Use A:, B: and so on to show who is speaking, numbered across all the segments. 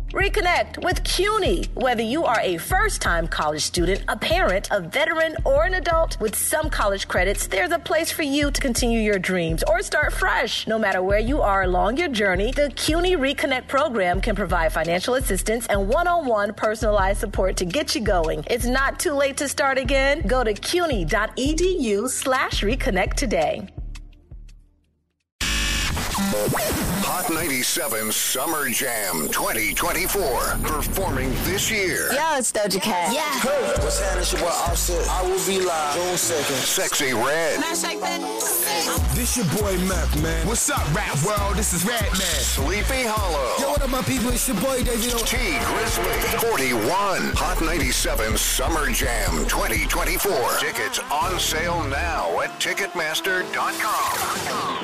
A: Reconnect with CUNY. Whether you are a first-time college student, a parent, a veteran, or an adult, with some college credits, there's a place for you to continue your dreams or start fresh. No matter where you are along your journey, the CUNY Reconnect program can provide financial assistance and one-on-one personalized support to get you going. It's not too late to start again. Go to cuny.edu/reconnect today.
B: Hot 97 Summer Jam 2024. Performing this year.
C: Yo, it's Doja Cat.
D: Yeah. Hey, what's happening? It's your boy Offset. I will be live June 2nd.
B: Sexy Red.
E: This your boy Meth, man. What's up, rap world? This is Red Man.
B: Sleepy Hollow.
E: Yo, what up, my people? It's your boy David.
B: T Grizzly. 41. Hot 97 Summer Jam 2024. Tickets on sale now at Ticketmaster.com.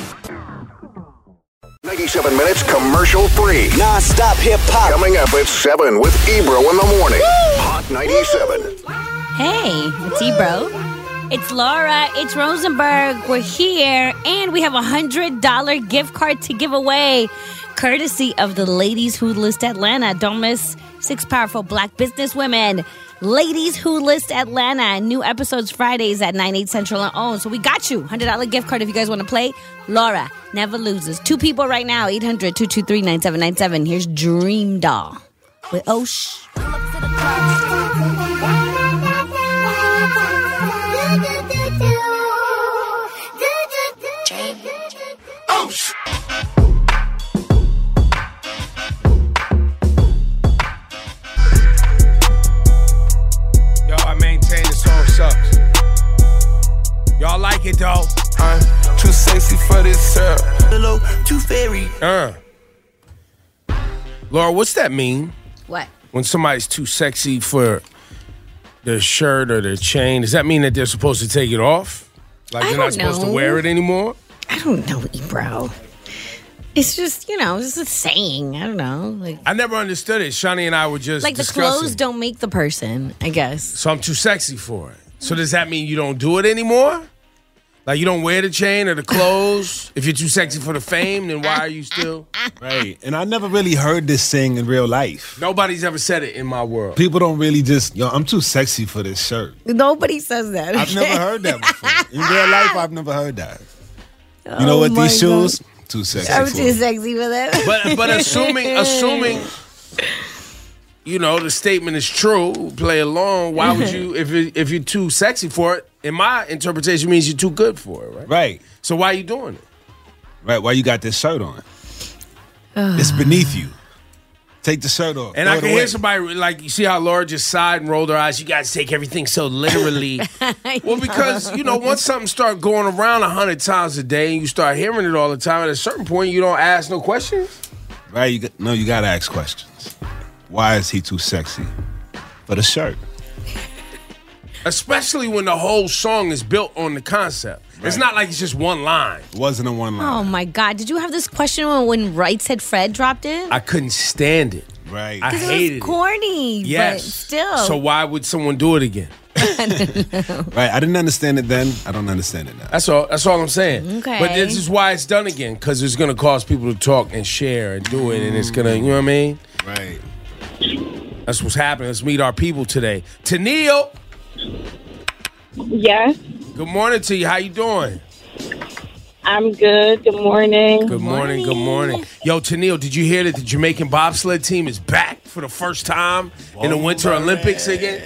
B: 97 minutes commercial free.
D: Non-stop hip-hop.
B: Coming up at 7 with Ebro in the morning.
D: Woo!
B: Hot 97.
F: Hey, it's Ebro. It's Laura. It's Rosenberg. We're here, and we have a $100 gift card to give away, courtesy of the Ladies Who List Atlanta. Don't miss 6 powerful Black business women. Ladies Who List Atlanta. New episodes Fridays at 9, 8 Central and OWN. So we got you. $100 gift card if you guys want to play. Laura never loses. 2 people right now. 800-223-9797. Here's Dream Doll with Osh.
B: Osh.
E: Sucks. Y'all like it though?
G: I'm too sexy for this syrup. Hello, too fairy.
E: Laura, what's that mean?
F: What?
E: When somebody's too sexy for their shirt or their chain, does that mean that they're supposed to take it off? Like they're not supposed to wear it anymore?
F: I don't know, Ebro. It's just, just a saying. I don't know.
E: I never understood it. Shani and I were just
F: like
E: discussing.
F: The clothes don't make the person, I guess.
E: So I'm too sexy for it. So does that mean you don't do it anymore? Like you don't wear the chain or the clothes? If you're too sexy for the fame, then why are you still?
H: Right. And I never really heard this saying in real life.
E: Nobody's ever said it in my world.
H: People don't really just, I'm too sexy for this shirt.
F: Nobody says that.
H: I've never heard that before. In real life, I've never heard that. You know what, these shoes? Too sexy.
F: I'm too sexy for that.
E: But assuming the statement is true, play along. Why would you? If you're too sexy for it, in my interpretation, means you're too good for it, right?
H: Right.
E: So why are you doing it?
H: Right. Why you got this shirt on? It's beneath you. Take the shirt off.
E: And I can hear somebody, like, you see how Laura just sighed and rolled her eyes? You guys take everything so literally. Well, because, once something starts going around 100 times a day and you start hearing it all the time, at a certain point, you don't ask no questions.
H: Right. You got to ask questions. Why is he too sexy for the shirt?
E: Especially when the whole song is built on the concept. Right. It's not like it's just one line.
H: It wasn't a one line.
F: Oh, my God. Did you have this question when Right Said Fred dropped it?
E: I couldn't stand it.
H: Right.
E: I hated it.
F: It was corny,
E: yes.
F: But still.
E: So why would someone do it again?
F: I don't know.
H: Right. I didn't understand it then. I don't understand it now.
E: That's all I'm saying.
F: Okay.
E: But this is why it's done again, because it's going to cause people to talk and share and do it, and it's going to, you know what I mean?
H: Right.
E: That's what's happening. Let's meet our people today. Tennille.
I: Yes.
E: Good morning to you. How you doing?
I: I'm good. Good morning.
E: Good morning. Good morning. Yo, Tennille, did you hear that the Jamaican bobsled team is back for the first time in the Winter Olympics again?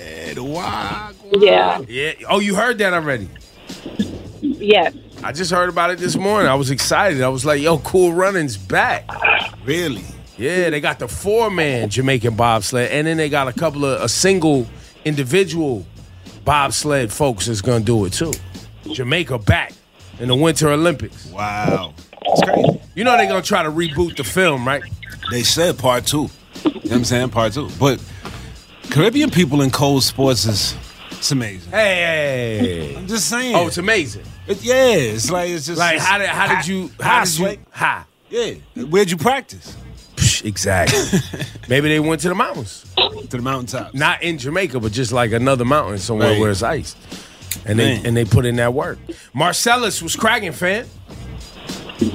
I: Yeah.
E: Yeah. Oh, you heard that already?
I: Yes.
E: I just heard about it this morning. I was excited. I was like, yo, Cool Running's back.
H: Really?
E: Yeah, they got the 4-man Jamaican bobsled, and then they got a single individual bobsled folks that's going to do it too. Jamaica back in the Winter Olympics.
H: Wow. That's crazy.
E: You know they're going to try to reboot the film, right?
H: They said part 2. You know what I'm saying? Part 2. But Caribbean people in cold sports it's amazing.
E: Hey.
H: I'm just saying.
E: Oh, it's amazing.
H: It's just
E: like how did you
H: Yeah. Where'd you practice?
E: Exactly. Maybe they went to the mountains.
H: To the mountaintops.
E: Not in Jamaica, but just like another mountain somewhere where it's ice. And they put in that work. Marcellus was cracking, fan.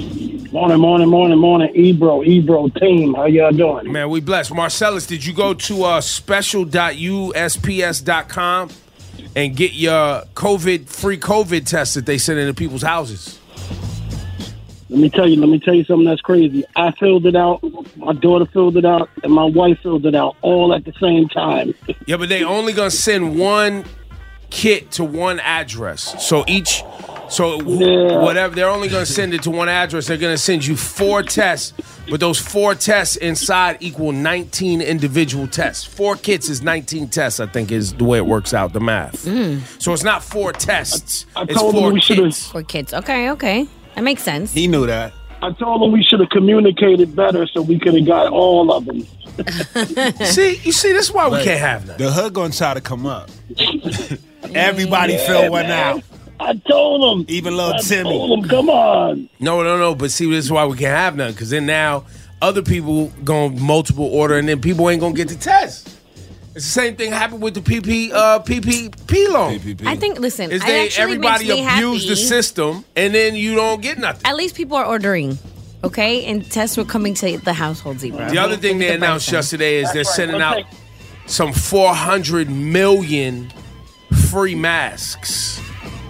C: Morning. Ebro team. How y'all doing?
E: Man, we blessed. Marcellus, did you go to special.usps.com and get your free COVID test that they send into people's houses?
C: Let me tell you something that's crazy. I filled it out, my daughter filled it out, and my wife filled it out all at the same time.
E: Yeah, but they only gonna send one kit to one address. Whatever, they're only gonna send it to one address. They're gonna send you 4 tests, but those 4 tests inside equal 19 individual tests. 4 kits is 19 tests, I think is the way it works out, the math. So it's not 4 tests, it's 4 kits.
F: 4 kits, okay. That makes sense.
H: He knew that.
C: I told him we should have communicated better so we could have got all of them.
E: See, this is why we can't have that.
H: The hood gonna try to come up. Everybody fill one out.
C: I told him.
H: Even little Timmy.
C: I told him, come on.
E: No. But see, this is why we can't have none. Because then now other people going to multiple order and then people ain't going to get the test. It's the same thing happened with the PPP loan.
F: I think, listen,
E: everybody abused the system and then you don't get nothing.
F: At least people are ordering, okay? And tests were coming to the household, Zebra.
E: The other thing they announced yesterday is they're sending out some 400 million free masks.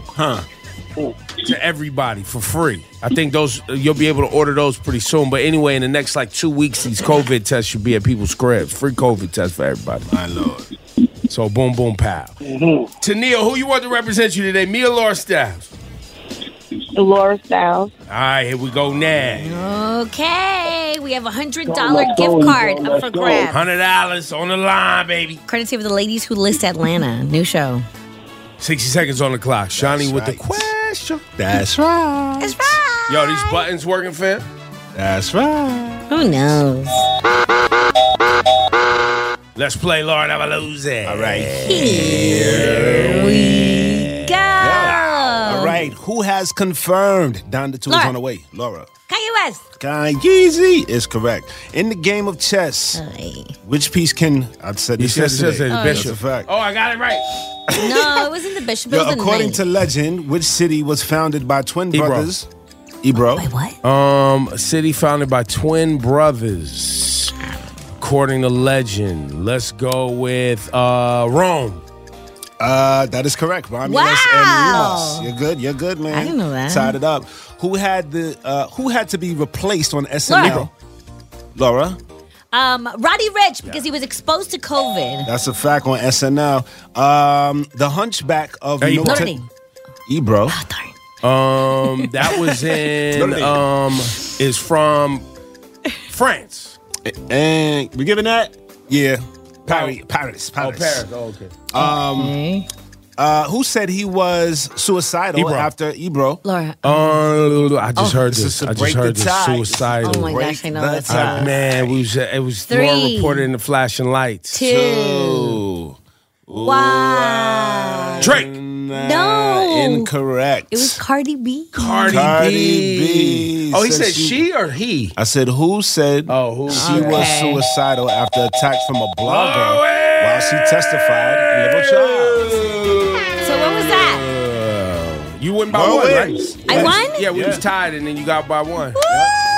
E: To everybody for free. I think those you'll be able to order those pretty soon. But anyway, in the next 2 weeks, these COVID tests should be at people's cribs. Free COVID tests for everybody.
H: My Lord.
E: So boom, boom, pow. Tanil, who you want to represent you today? Me or Laura Styles?
I: Laura Styles.
E: All right, here we go now.
F: Okay, we have a $100 gift card up for grabs.
E: $100 on the line, baby.
F: Courtesy of the Ladies Who List Atlanta. New show.
E: 60 seconds on the clock. Shawnee with the question.
H: That's right.
F: That's right.
E: Yo, these buttons working, fam?
H: That's right.
F: Who knows?
E: Let's play Lord of a Loser.
H: All right.
F: Here we go.
H: All right. Who has confirmed? Don the two is on the way. Laura.
F: Kanye West.
H: Kanye is correct. In the game of chess, which piece can... I said this yesterday.
E: Bishop.
H: That's a fact.
E: Oh, I got it right.
F: No, it wasn't the bishop. It was the
H: according
F: knight.
H: to legend, which city was founded by twin brothers? Ebro.
F: Wait, what?
E: A city founded by twin brothers. According to legend, let's go with Rome.
H: That is correct. Romulus and Remus. You're good, man.
F: I didn't know that.
H: Tied it up. Who had to be replaced on SNL? Laura.
F: Roddy Ricch, because he was exposed to COVID.
H: That's a fact on SNL. The Hunchback of
F: Notre Dame.
H: Ebro.
F: Oh, darn.
E: That was in is from France.
H: And we giving that? Yeah. Paris.
E: Oh, Paris. Oh, okay.
H: Who said he was suicidal after Ebro?
F: Laura.
E: I just heard this. I just heard this. Suicidal.
F: Oh my gosh, I know that song.
E: Man, it was
F: 3,
E: Laura reported in the flashing lights.
F: 2, 1.
E: Drake.
F: No.
H: Incorrect.
F: It was Cardi B.
E: Cardi B. Oh, he said she or he?
H: I said who said she was suicidal after attacks from a blogger while she testified in Liberal Child.
F: So what was that?
E: You win by one, right?
F: I won?
E: Yeah, we was tied and then you got by one.
F: Woo!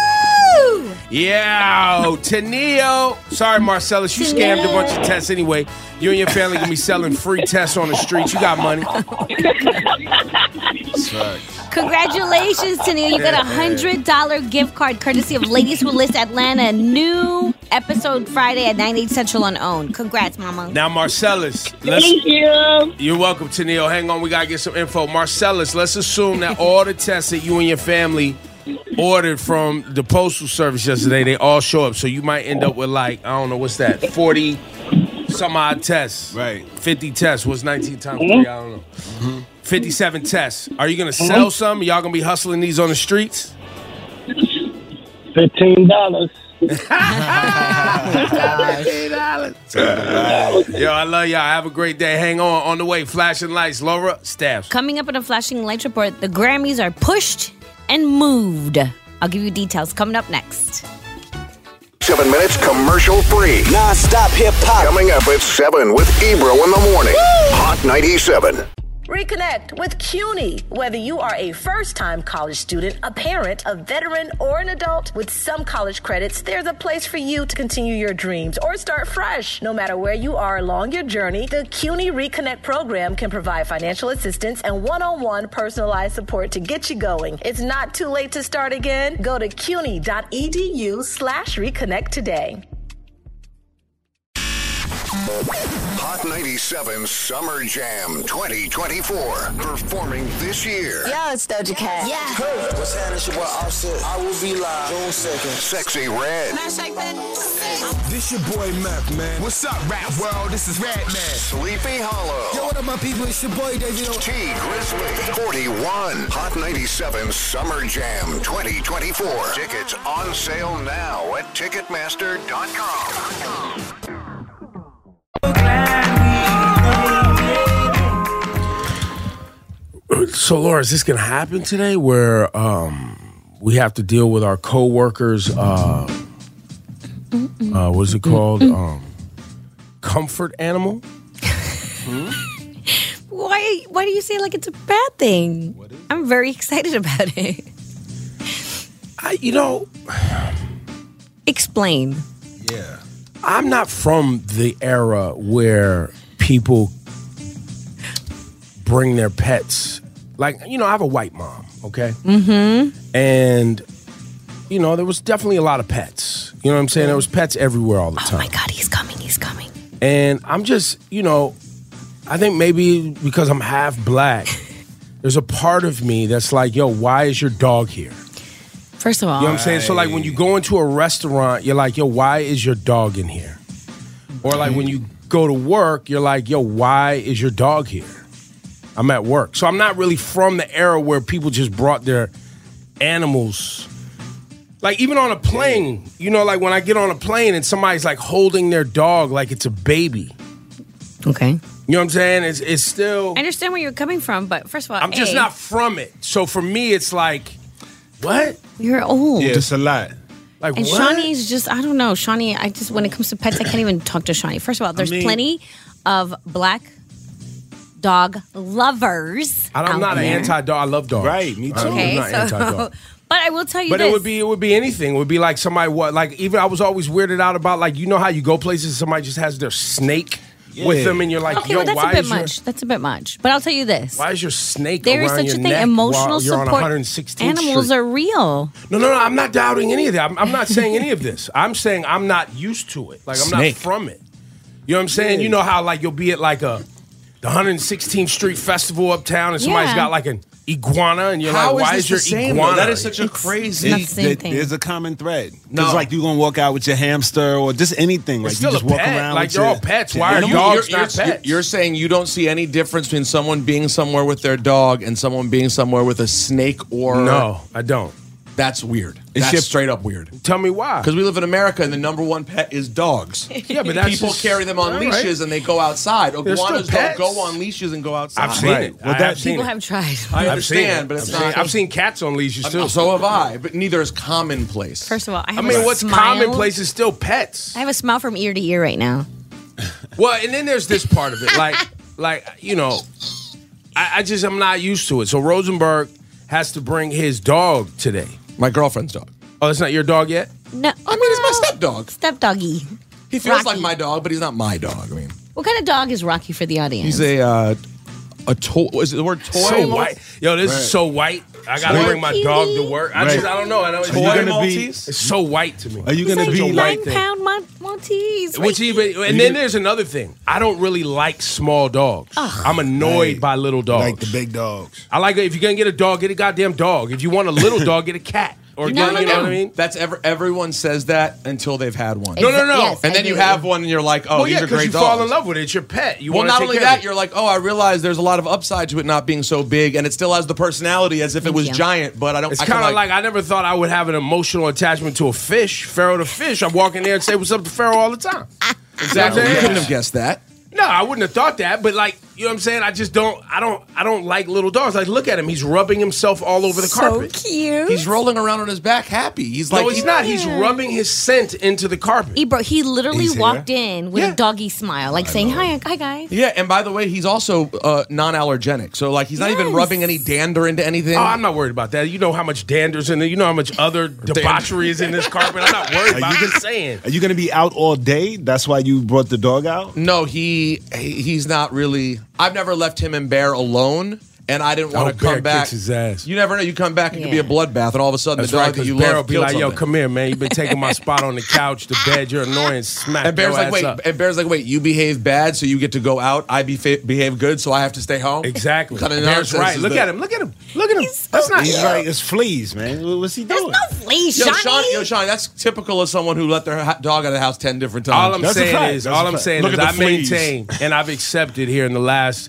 E: Yeah, Tanio. Sorry, Marcellus, you scammed a bunch of tests anyway. You and your family gonna be selling free tests on the streets. You got money.
F: Congratulations, Tanio. You got a $100 gift card courtesy of Ladies Who List Atlanta. New episode Friday at 9, 8 Central on OWN. Congrats, mama.
E: Now, Marcellus.
I: Thank you.
E: You're welcome, Tanio. Hang on, we gotta get some info. Marcellus, let's assume that all the tests that you and your family ordered from the Postal Service yesterday, they all show up. So you might end up with I don't know, what's that, 40 some odd tests.
H: Right.
E: 50 tests. What's 19 times 3? I don't know. 57 tests. Are you going to sell some? Y'all going to be hustling these on the streets?
C: $15.
E: Yo, I love y'all. Have a great day. Hang on the way. Flashing lights. Laura, Staffs.
F: Coming up in a Flashing Lights report, the Grammys are pushed and moved. I'll give you details coming up next.
B: 7 minutes commercial free.
D: Non-stop hip hop.
B: Coming up at 7 with Ebro in the morning. Hot 97.
A: Reconnect with CUNY. Whether you are a first-time college student, a parent, a veteran, or an adult, with some college credits, there's a place for you to continue your dreams or start fresh. No matter where you are along your journey, the CUNY Reconnect program can provide financial assistance and one-on-one personalized support to get you going. It's not too late to start again. Go to cuny.edu/reconnect today.
B: Hot 97 Summer Jam 2024. Performing this year.
J: Yo, it's Doja Cat.
D: Yeah. Hey, what's happening? It's your boy Offset. I will be live June 2nd.
B: Sexy Red.
G: This your boy Mac, man. What's up, rap world? This is Red Man.
B: Sleepy Hollow.
G: Yo, what up, my people? It's your boy David.
B: T Grizzly. 41. Hot 97 Summer Jam 2024. Tickets on sale now at Ticketmaster.com.
E: So, Laura, is this going to happen today where we have to deal with our co-workers, what is it called? Comfort animal?
F: Why do you say it like it's a bad thing? I'm very excited about it. Explain.
H: Yeah.
E: I'm not from the era where people bring their pets. Like, I have a white mom, okay?
F: Mm-hmm.
E: And, there was definitely a lot of pets. You know what I'm saying? There was pets everywhere all the time.
F: Oh, my God, he's coming.
E: And I'm just, I think maybe because I'm half black, there's a part of me that's like, yo, why is your dog here?
F: First of all.
E: You know what I'm saying? So, like, when you go into a restaurant, you're like, yo, why is your dog in here? Or, like, when you go to work, you're like, yo, why is your dog here? I'm at work. So I'm not really from the era where people just brought their animals. Like, even on a plane, like when I get on a plane and somebody's, like, holding their dog like it's a baby.
F: Okay.
E: You know what I'm saying? It's still...
F: I understand where you're coming from, but first of all,
E: I'm just not from it. So for me, it's like, what?
F: You're old.
H: Yeah, it's a lot.
E: Like,
F: and
E: what?
F: Shawnee's just, I don't know. Shawnee, when it comes to pets, I can't even talk to Shawnee. First of all, there's plenty of black dog lovers.
E: I'm not an anti-dog. I love dogs.
H: Right, me too.
F: Okay,
E: I'm not anti-dog.
F: But I will tell you
E: But
F: this.
E: it would be anything. It would be like somebody even I was always weirded out about, like, how you go places and somebody just has their snake with them and you're like,
F: okay,
E: yo,
F: well, that's
E: why
F: a bit
E: is
F: much. That's a bit much. But I'll tell you this.
E: Why is your snake
F: there is
E: around
F: such
E: your
F: a thing.
E: neck
F: Emotional
E: while you're
F: support.
E: on 116th
F: Animals
E: Street?
F: are real.
E: No, I'm not doubting any of that. I'm not saying any of this. I'm saying I'm not used to it. Like, I'm not from it. You know what I'm saying?
H: Yeah.
E: You know how, like, you'll be at, like, the 116th Street Festival uptown and somebody's got, like, an iguana and you're like, why is your iguana?
K: That is such a crazy...
F: Not the same thing.
H: There's a common thread.
K: No.
H: It's like you're going to walk out with your hamster or just anything. Like,
E: It's
H: you
E: still
H: just
E: a
H: walk
E: pet.
H: around
E: Like,
H: with
E: they're
H: your...
E: all pets. Why are dogs not pets?
K: You're saying you don't see any difference between someone being somewhere with their dog and someone being somewhere with a snake or...
E: No, I don't.
K: That's weird.
H: It's
K: That's
H: just-
K: straight up weird.
E: Tell me why.
K: Because we live in America and the number one pet is dogs.
E: Yeah, but that's
K: people
E: just-
K: carry them on
E: all
K: leashes
E: right.
K: and they go outside.
E: They're still
K: Iguanas don't
E: pets.
K: go on leashes and go outside.
E: I've seen it.
H: Well,
E: I've seen
F: People
E: it.
F: have tried.
K: I
E: I've seen
K: understand,
E: it.
K: but it's
E: I've
K: not.
E: seen- I've seen cats on leashes too.
K: So have I, but neither is commonplace.
F: First of all, I
E: I
F: have
E: mean,
F: a
E: what's
F: smile.
E: commonplace is still pets.
F: I have a smile from ear to ear right now.
E: Well, and then there's this part of it, like I'm not used to it. So Rosenberg has to bring his dog today.
K: My girlfriend's dog.
E: Oh, that's not your dog yet?
F: No,
K: I mean, it's my stepdog.
F: Stepdoggy.
K: He feels
F: Rocky.
K: like my dog, but he's not my dog. I mean,
F: What kind of dog is Rocky for the audience?
K: he's a toy. Is it the word toy?
E: So white. Yo, this is so white. I got to
K: Toy
E: bring my dog to work. I don't know. I know
K: Toy
H: gonna be-
K: Maltese?
E: it's so white to me.
H: Are you
F: He's
H: going to
F: like
H: be
E: a
H: like...
E: white thing.
F: 9-pound Maltese.
E: Which even, and then there's another thing. I don't really like small dogs. I'm annoyed by little dogs.
H: Like the big dogs.
E: I like it. If you're gonna get a dog, get a goddamn dog. If you want a little dog, get a cat. Or
F: No,
E: you know what I mean?
K: That's everyone says that until they've had one.
E: No.
F: Yes,
K: And
F: I
K: then you
F: do.
K: have one and you're like, oh,
E: Well,
K: these
E: yeah,
K: are
E: because
K: great
E: you
K: dogs.
E: fall in love with it. It's your pet. You
K: Well,
E: want
K: not
E: to
K: only
E: take care of
K: that,
E: it.
K: you're like, oh, I realize there's a lot of upside to it not being so big, and it still has the personality as if it was
F: Yeah.
K: giant. But I don't.
E: It's
K: I can,
E: kind of like I never thought I would have an emotional attachment to a fish. Pharaoh the fish. I walk in there and say what's up to Pharaoh all the time.
K: exactly.
E: Yeah.
K: You couldn't have guessed that.
E: No, I wouldn't have thought that. But like, You know what I'm saying? I just don't. I don't like little dogs. Like, look at him. He's rubbing himself all over the carpet.
F: So cute.
K: He's rolling around on his back, happy. He's like,
E: no, he's not. He's rubbing his scent into the carpet.
F: Ebro, he literally
K: He's
F: walked in with a doggy smile, like saying, "Hi, guys."
K: Yeah, and by the way, he's also non-allergenic. So, like, he's not even rubbing any dander into anything.
E: Oh, I'm not worried about that. You know how much dander's in there. You know how much other debauchery is in this carpet. I'm not worried about it. I'm just saying.
H: Are you going to be out all day? That's why you brought the dog out?
K: No, he's not really. I've never left him and Bear alone. And I didn't want to come back.
E: His ass.
K: You never know. You come back, it could be a bloodbath, and all of a sudden
E: That's
K: the dog
E: right,
K: that you
E: Bear
K: love
E: will be like,
K: killed
E: "Yo,
K: something.
E: come here, man. You've been taking my spot on the couch, the bed. You're annoying. Smack."
K: And Bear's
E: your
K: like,
E: ass up.
K: wait. You behave bad, so you get to go out. I behave good, so I have to stay home.
E: Exactly.
K: What kind of
E: Bear's
K: nonsense
E: right.
K: is
E: Look
K: that?
E: at him. Look at him. Look at him.
F: That's
E: not.
H: He's like, it's fleas, man. What's he doing?
F: No fleas, Shawnee.
K: Shawnee, that's typical of someone who let their dog out of the house 10 different times.
E: All I'm saying is,
K: Look at
E: I
K: the fleas.
E: maintain and I've accepted here in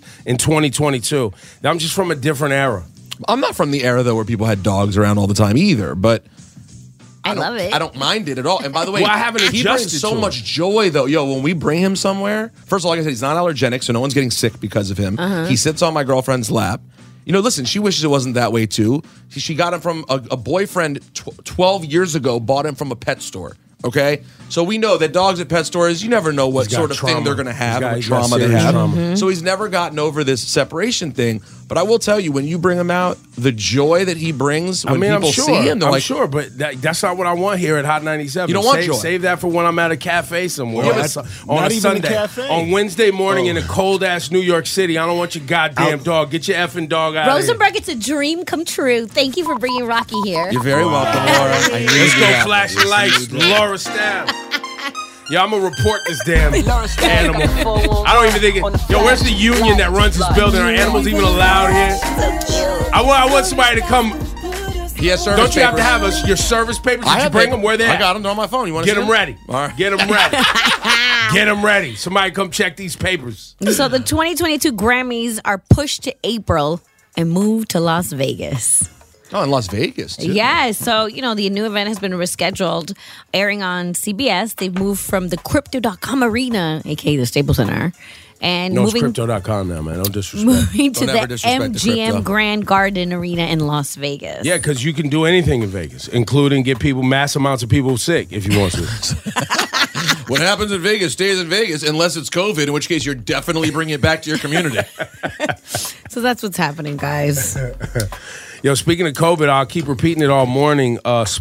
E: 2022 that I'm just from a different era.
K: I'm not from the era, though, where people had dogs around all the time either, but
F: I love it.
K: I don't mind it at all. And by the way,
E: Well, I haven't
K: he
E: adjusted
K: brings so
E: to it.
K: much joy, though. Yo, when we bring him somewhere, first of all, like I said, he's not allergenic, so no one's getting sick because of him. He sits on my girlfriend's lap. You know, listen, she wishes it wasn't that way, too. She got him from a boyfriend 12 years ago, bought him from a pet store. Okay? So we know that dogs at pet stores, you never know what
E: He's got
K: sort of thing
E: trauma.
K: they're going to have, what
E: He's got
K: trauma they
E: serious
K: have.
E: trauma.
K: So he's never gotten over this separation thing. But I will tell you, when you bring him out, the joy that he brings when people
E: I'm sure.
K: see him, they're
E: I'm
K: like,
E: sure, but that's not what I want here at Hot 97.
K: You don't want joy.
E: Save that for when I'm at a cafe somewhere.
H: Yeah,
E: on
H: but
E: on
H: not
E: a
H: even
E: Sunday.
H: a cafe.
E: On Wednesday morning in a cold-ass New York City. I don't want your goddamn dog. Get your effing dog out of here.
F: Rosenberg, it's a dream come true. Thank you for bringing Rocky here.
K: you're very welcome, Laura. I knew
E: Let's
K: you
E: go
K: that.
E: flashing lights. Laura Staff. Yeah, I'm going to report this damn animal. I don't even think it. Yo, where's the union that runs this building? Are animals even allowed here? I want somebody to come.
K: He has service
E: Don't you have to
K: papers.
E: have your service papers? Did you
K: have
E: bring
K: them.
E: them? Where they
K: I
E: at?
K: got them on my phone. You want to
E: Get them ready.
K: All right.
E: Get them ready. Get them ready. Somebody come check these papers.
F: So the 2022 Grammys are pushed to April and moved to Las Vegas.
K: Oh, in Las Vegas, too.
F: Yeah, so, the new event has been rescheduled, airing on CBS. They've moved from the Crypto.com Arena, a.k.a. the Staples Center, and
E: No, it's
F: moving
E: Crypto.com now, man. Don't disrespect.
F: moving to
K: Don't
F: the
K: ever disrespect the
F: MGM
K: crypto.
F: Grand Garden Arena in Las Vegas.
E: Yeah, because you can do anything in Vegas, including get mass amounts of people sick if you want to.
K: What happens in Vegas stays in Vegas unless it's COVID, in which case you're definitely bringing it back to your community.
F: So that's what's happening, guys.
E: Yo, speaking of COVID, I'll keep repeating it all morning.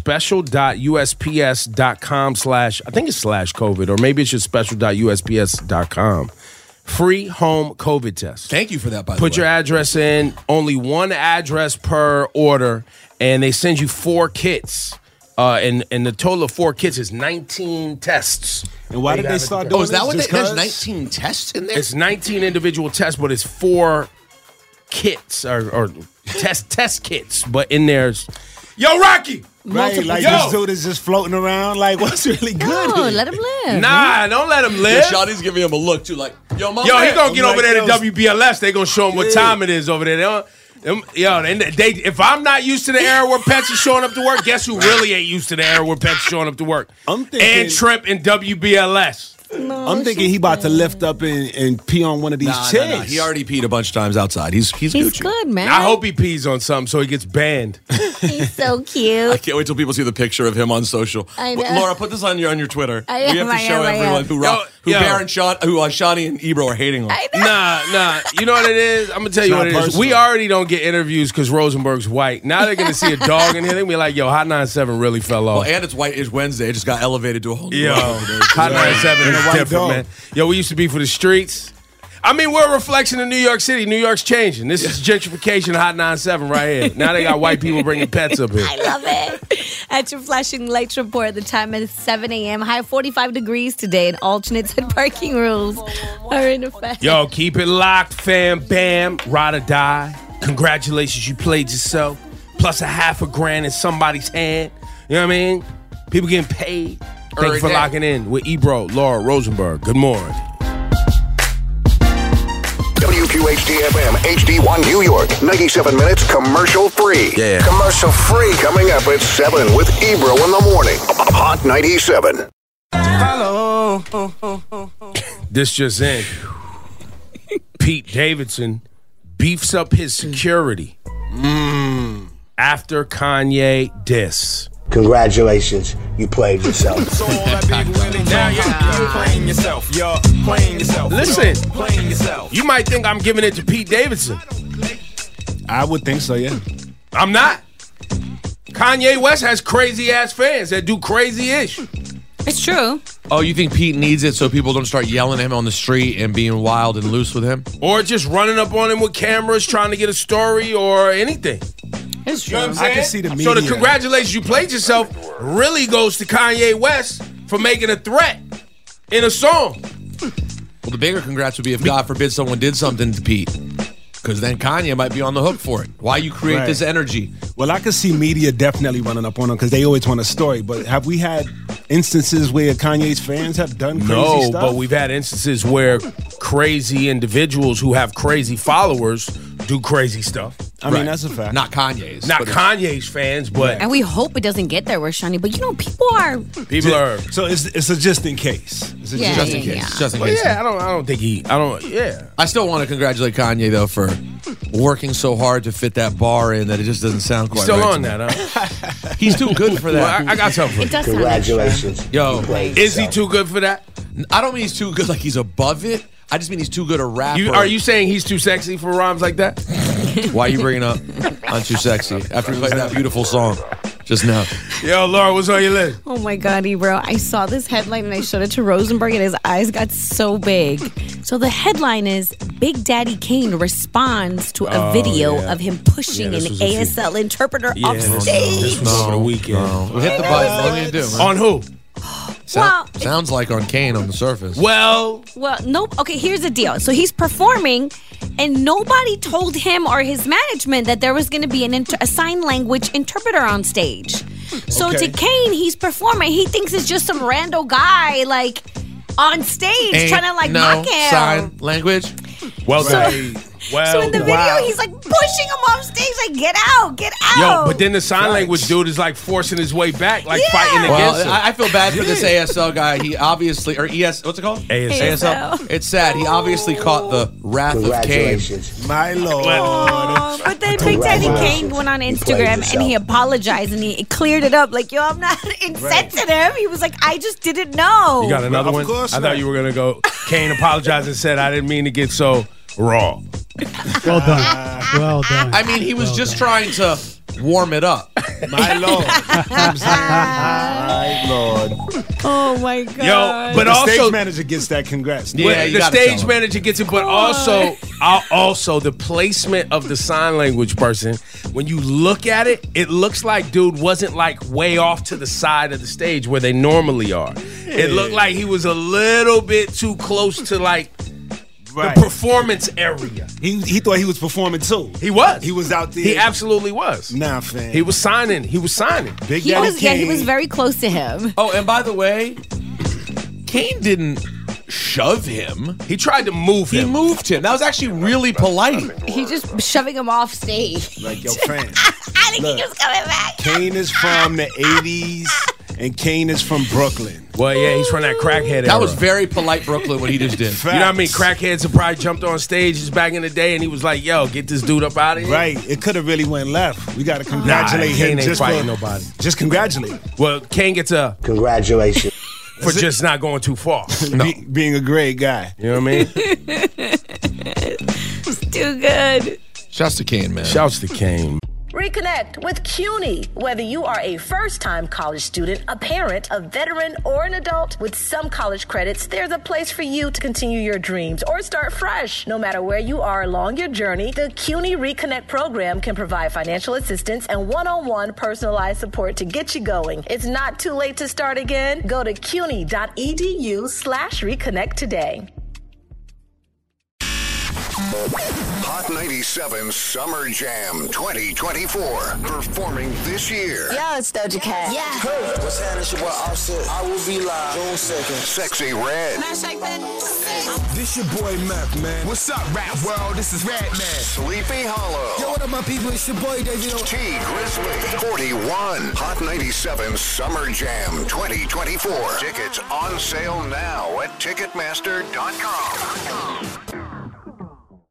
E: Special.usps.com/ I think it's /COVID, or maybe it's just special.usps.com. Free home COVID test.
K: Thank you for that, by the way.
E: Put your address in, only one address per order, and they send you 4 kits. And the total of 4 kits is 19 tests.
H: And why did they start doing
K: Oh, is that what
H: this?
K: there's 19 tests in there?
E: It's 19 individual tests, but it's 4 kits or test kits. But in there's, yo, Rocky.
H: Right, like
E: Yo.
H: this dude is just floating around. Like, what's really good?
F: No,
H: here?
F: let him live.
E: Nah, don't let him
K: Yeah,
E: live.
K: Shawnee's giving him a look, too, like, yo, my
E: Yo, he
K: man.
E: gonna get
H: I'm
E: over
H: like,
E: there to
H: yo,
E: WBLS. They gonna show him what time it is over there. If I'm not used to the era where pets are showing up to work, guess who really ain't used to the era where pets are showing up to work?
H: I'm thinking-
E: And Trip and WBLS.
H: I'm thinking he about to lift up and pee on one of these chairs.
K: Nah. He already peed a bunch of times outside. He's
F: He's
K: Gucci.
F: good, man.
E: I hope he pees on something so he gets banned.
F: He's so
K: I
F: cute.
K: can't wait till people see the picture of him on social.
F: I know.
K: Laura, put this on your Twitter.
F: I
K: We have
F: am,
K: to
F: I
K: show
F: am, I
K: everyone
F: am.
K: who
E: Yo.
K: Bear and Shawnee and Ebro are hating him.
E: Nah. You know what it is? I'm gonna tell you
H: It's
E: what it
H: not
E: is.
H: personal.
E: We already don't get interviews because Rosenberg's white. Now they're gonna see a dog in here. They're gonna be like, yo, Hot 97 really fell off.
K: Well, and it's White is Wednesday. It just got elevated to a whole new
E: Yo,
K: level today.
E: Hot 97
H: And a
E: is
H: white
E: different,
H: dog.
E: man. Yo, we used to be for the streets. I mean, we're a reflection of New York City. New York's changing. This is gentrification Hot 97 right here. Now they got white people bringing pets up here.
F: I love it. At your flashing lights report, the time is 7 a.m. High of 45 degrees today, and alternates and parking rules are in effect.
E: Yo, keep it locked, fam, bam, ride or die. Congratulations, you played yourself. Plus $500,000 in somebody's hand. You know what I mean? People getting paid. Thank you for locking in with Ebro, Laura Rosenberg. Good morning.
B: WQHD-FM HD1 New York. 97 minutes commercial free.
D: Yeah.
B: Commercial free. Coming up at 7 with Ebro in the morning. Hot 97.
E: This just in. Pete Davidson beefs up his security after Kanye diss.
J: Congratulations, you played yourself.
G: Now you're playing yourself. You're playing yourself.
E: Listen,
G: Playing yourself.
E: you might think I'm giving it to Pete Davidson.
H: I would think so, yeah.
E: I'm not. Kanye West has crazy-ass fans that do crazy-ish.
F: It's true.
K: Oh, you think Pete needs it so people don't start yelling at him on the street and being wild and loose with him?
E: Or just running up on him with cameras trying to get a story or anything.
F: It's
E: You know
F: true.
E: what I'm saying?
H: I can see the
E: So the
H: media.
E: congratulations you played yourself really goes to Kanye West for making a threat in a song.
K: Well, the bigger congrats would be if, God forbid, someone did something to Pete. Because then Kanye might be on the hook for it. Why you create
H: Right.
K: this energy?
H: Well, I could see media definitely running up on him because they always want a story. But have we had instances where Kanye's fans have done crazy
E: No,
H: stuff?
E: but we've had instances where crazy individuals who have crazy followers do crazy stuff.
H: I mean, that's a fact.
K: Not Kanye's.
E: Not
K: but
E: Kanye's fans, but
F: And we hope it doesn't get there with Shani. But people are.
E: people are.
H: So it's a just in case. It's a
F: Yeah,
K: just in
F: yeah,
K: case.
F: yeah.
K: Just in
E: Well,
K: case.
E: yeah, I don't think he. I don't. Yeah.
K: I still want to congratulate Kanye, though, for working so hard to fit that bar in that it just doesn't sound quite
E: Still
K: right
E: on
K: to me.
E: that, huh?
K: He's too good for
E: Well,
K: that.
E: I got something for
F: It
E: you.
F: does sound
J: Congratulations.
K: Yo,
J: you played
E: Is he
J: yourself.
E: too good for that?
K: I don't mean he's too good like he's above it. I just mean he's too good a rapper.
E: Are you saying he's too sexy for rhymes like that?
K: Why are you bringing up I'm Too Sexy after you played that beautiful song just now?
E: Yo, Laura, what's on your list?
F: Oh my God, Ebro. I saw this headline and I showed it to Rosenberg and his eyes got so big. So the headline is Big Daddy Kane responds to a video of him pushing
E: Yeah,
F: an
E: this was a few-
F: ASL interpreter
E: Yeah,
F: off
E: this
F: stage.
E: was over the weekend.
K: We hit the button. What are you gonna do, man?
E: On who?
K: Sounds like on Kane on the surface.
E: Well,
F: Nope. Okay, here's the deal. So he's performing, and nobody told him or his management that there was going to be a sign language interpreter on stage. So
H: Okay.
F: to Kane, he's performing. He thinks it's just some rando guy, like, on stage
K: Ain't
F: trying to, like,
K: no
F: mock him.
K: sign language.
E: well,
F: So-
E: then. Well,
F: So in the video,
H: wow.
F: he's like pushing him off stage, like, get out.
E: yo, but then the sign language dude is like forcing his way back, like
F: Yeah.
E: fighting against
K: Well,
E: him.
K: I feel bad for this ASL guy. He obviously, or ES, what's it called?
E: ASL.
K: It's sad. He obviously caught the wrath of Kane.
J: Congratulations.
H: My Lord.
F: But then Big Daddy Kane went on
J: You played
F: Instagram and he
J: yourself.
F: apologized and he cleared it up. Like, yo, I'm not insensitive. He was like, I just didn't know.
E: You got another
H: Of
E: one?
H: course
E: I
H: not.
E: thought you were going to go. Kane apologized and said, I didn't mean to get so raw.
L: Well done. Well done.
K: I mean, he was just trying to warm it up.
H: My Lord. My Lord.
F: Oh my God.
E: Yo, but
H: The
E: also,
H: stage manager gets that congrats.
K: Yeah,
E: well,
K: you
E: the
K: gotta tell
E: stage
K: him.
E: manager gets it, but also the placement of the sign language person. When you look at it, it looks like dude wasn't like way off to the side of the stage where they normally are. It looked like he was a little bit too close to like
H: Right.
E: the performance area.
H: He thought he was performing too.
E: He was.
H: He was out there.
E: He absolutely was.
H: Nah, fam.
E: He was signing. He was signing.
H: Big
F: He
H: Daddy
F: was, yeah, he
H: Kane.
F: was very close to him.
K: Oh, and by the way, Kane didn't shove him.
E: He tried to move
K: He
E: him.
K: moved him. That was actually really polite.
F: He just shoving him off stage.
H: Like, yo, fam.
F: I think
H: Look.
F: he was coming back.
H: Kane is from the 80s, and Kane is from Brooklyn.
E: Well, yeah, he's from that crackhead
K: That
E: era.
K: was very polite, Brooklyn, what he just did.
E: You know what I mean? Crackheads have probably jumped on stages back in the day, and he was like, "Yo, get this dude up out of here."
H: Right. It could have really went left. We got to congratulate
E: Kane
H: him.
E: ain't
H: Just
E: fighting
H: for,
E: nobody.
H: Just congratulate him.
E: Well, Kane gets a
J: Congratulations.
E: for just not going too far.
H: Being a great guy.
E: You know what I mean?
F: It's too good.
K: Shouts to Kane, man.
E: Shouts to Kane.
A: Reconnect with CUNY. Whether you are a first-time college student, a parent, a veteran, or an adult, with some college credits, there's a place for you to continue your dreams or start fresh. No matter where you are along your journey, the CUNY Reconnect program can provide financial assistance and one-on-one personalized support to get you going. It's not too late to start again. Go to cuny.edu/reconnect today.
B: Hot 97 Summer Jam 2024. Performing this year.
I: Yo, it's Doja Cat.
D: Hey, what's happening? It's your boy Offset. I will be live June 2nd.
B: Sexy Red.
G: This your boy Mac, man. What's up, rap world? This is Red Man.
B: Sleepy Hollow.
D: Yo, what up, my people? It's your boy David.
B: T Grizzly. 41. Hot 97 Summer Jam 2024. Tickets on sale now at Ticketmaster.com.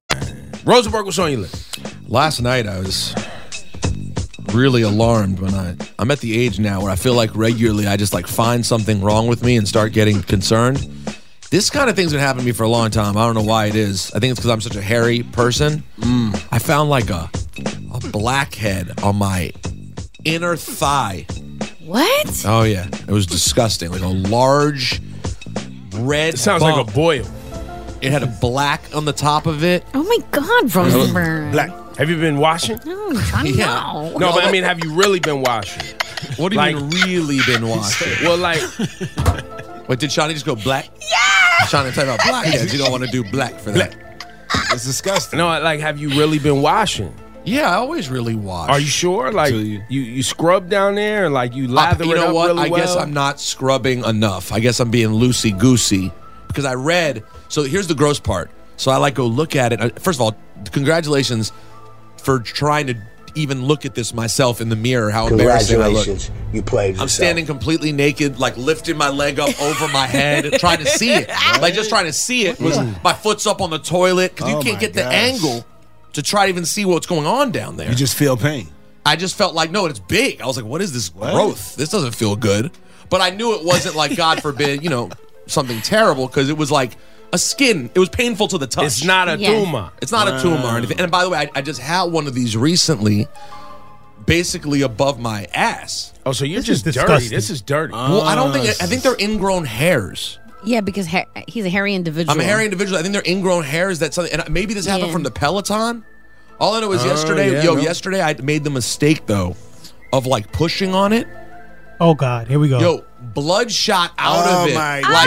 E: Rosenberg, what's on your list?
K: Last night I was really alarmed when I'm at the age now where I feel like regularly I just like find something wrong with me and start getting concerned. This kind of thing's been happening to me for a long time. I don't know why it is. I think it's because I'm such a hairy person. I found like a blackhead on my inner thigh.
F: What?
K: Oh yeah, it was disgusting. Like a large red.
E: It sounds
K: bump.
E: like a boil.
K: It had a black on the top of it.
F: Oh my God, Rosenberg.
E: Black. Have you been washing?
F: No, I'm trying to know.
E: No, but I mean, have you really been washing?
K: What do you mean really been washing?
E: Well, like,
K: wait, did Shawnee just go black?
F: Yeah.
K: Shawnee talking about blackheads. You don't want to do black for that.
H: It's disgusting.
E: No, like, have you really been washing?
K: Yeah, I always really wash.
E: Are you sure? Like, you scrub down there, and like you lather
K: you
E: it
K: know
E: up
K: what?
E: really well?
K: I guess I'm not scrubbing enough. I guess I'm being loosey-goosey because I read. So here's the gross part. So I like go look at it. First of all, congratulations for trying to even look at this myself in the mirror. How embarrassing I look.
J: Congratulations, you played yourself.
K: I'm standing completely naked, like lifting my leg up over my head, trying to see it. Like just trying to see it. My foot's up on the toilet because you can't get the angle to try to even see what's going on down there.
H: You just feel pain.
K: I just felt like, no, it's big. I was like, what is this growth? This doesn't feel good. But I knew it wasn't like, God forbid, something terrible because it was like a skin. It was painful to the touch.
E: It's not a tumor.
K: It's not a tumor or anything. And by the way, I just had one of these recently, basically above my ass.
E: Oh, so you're just dirty. This is dirty.
K: Well, I think they're ingrown hairs.
F: Yeah, because he's a hairy individual.
K: I'm a hairy individual. I think they're ingrown hairs. That's something, and maybe this happened from the Peloton. All I know is yesterday I made the mistake though of like pushing on it.
L: Oh God, here we go.
K: Yo, blood shot out of it
H: my
K: like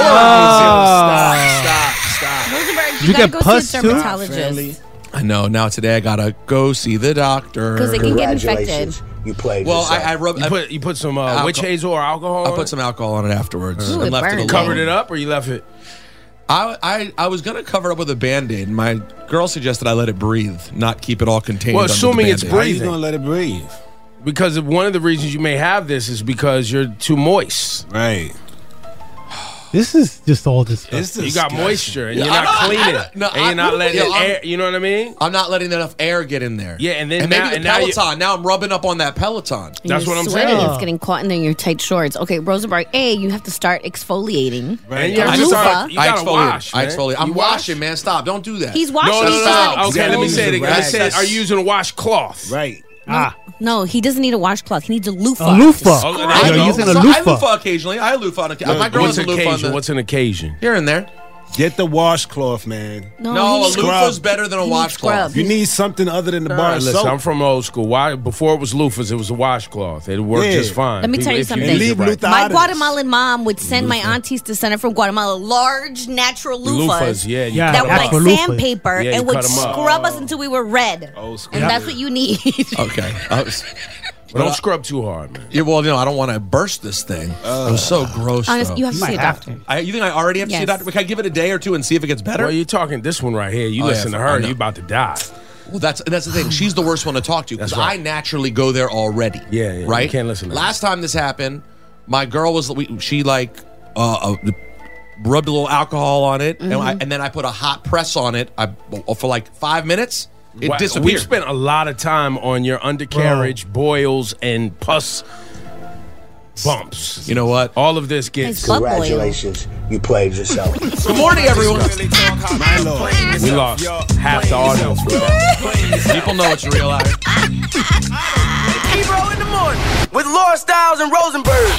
H: God.
K: Stop.
F: Rosenberg, you gotta go see a dermatologist.
K: I know. Now today I gotta go see the doctor
F: because they can get infected.
J: You played
K: well,
J: yourself.
K: I rubbed.
E: You put some witch hazel or alcohol.
K: I put some alcohol on it afterwards
F: Ooh,
K: and left it alone.
E: Covered it up, or you left it?
K: I was gonna cover it up with a Band-Aid. My girl suggested I let it breathe, not keep it all contained.
E: Well,
K: under
E: assuming
K: the
E: it's
K: Band-Aid.
H: How you
E: breathing.
H: gonna let it breathe?
E: Because one of the reasons you may have this is because you're too moist.
H: Right.
L: This is just all disgusting.
E: You got moisture and you're not cleaning it. And you're not letting air. You know what I mean?
K: I'm not letting enough air get in there.
E: Yeah, and then
K: maybe the Peloton. Now I'm rubbing up on that Peloton.
E: That's what I'm
F: sweating.
E: saying.
F: It's getting caught in your tight shorts. Okay, Rosenberg, you have to start exfoliating.
E: Right. And you gotta wash, man.
K: I exfoliate. I'm washing, man. Stop. Don't do that.
F: He's washing.
E: No. Okay, let me say it again. I said, are you using a washcloth?
H: Right.
F: No, he doesn't need a washcloth. He needs a loofah.
L: A loofah. You're using a loofah.
K: I loofah occasionally. I loofah on occasion. My girl has a loofah.
E: What's an occasion?
K: Here and there.
H: Get the washcloth, man.
K: No, a loofah's better than a washcloth.
H: You need something other than the bar of
E: listen,
H: soap.
E: I'm from old school. Before it was loofahs, it was a washcloth. It worked just fine.
F: Let me tell you something. My Guatemalan mom would send my aunties to send her from Guatemala large natural loofahs. That were like sandpaper and would scrub us until we were red. And that's what you need.
K: Okay.
E: But don't scrub too hard, man.
K: Yeah, well, I don't want to burst this thing. It was so gross.
F: Honest, you have to see a doctor.
K: You think I already have to see a doctor? Can I give it a day or two and see if it gets better?
E: Well, you're talking this one right here. You listen to her, you're about to die.
K: Well, that's the thing. She's the worst one to talk to because I naturally go there already.
E: Yeah.
K: Right?
E: You can't listen to
K: Last time this happened, my girl was, she rubbed a little alcohol on it, and then I put a hot press on it for like 5 minutes. It disappeared.
E: We've spent a lot of time on your undercarriage, boils, and pus bumps.
K: You know what?
E: All of this gets...
J: Congratulations, you played yourself.
K: Good morning, everyone.
E: We lost half the audience.
K: People know it's real out here.
D: Ebro in the morning with Laura Styles and Rosenberg.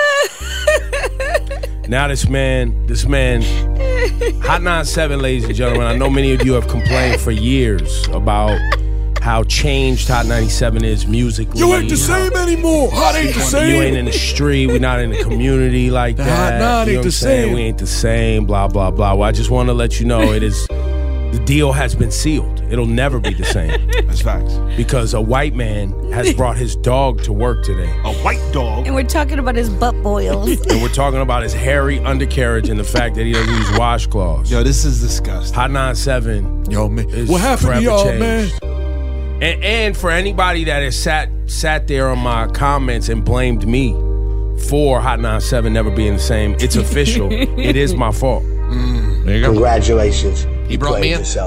E: Now this man, Hot 97, ladies and gentlemen. I know many of you have complained for years about how changed Hot 97 is musically.
H: You ain't the same anymore. Hot ain't the same.
E: You ain't in the street. We're not in the community like that.
H: Hot ain't the same.
E: We ain't the same. Blah blah blah. Well, I just want to let you know it is. The deal has been sealed. It'll never be the same.
H: That's facts.
E: Because a white man has brought his dog to work today.
H: A white dog?
F: And we're talking about his butt boils.
E: And we're talking about his hairy undercarriage and the fact that he doesn't use washcloths.
H: Yo, this is disgusting.
E: Hot 97.
K: Yo, man.
E: What happened to y'all, man? And for anybody that has sat there on my comments and blamed me for Hot 97 never being the same, it's official. It is my fault.
K: There you go.
J: Congratulations.
K: He brought me in.
J: Yourself.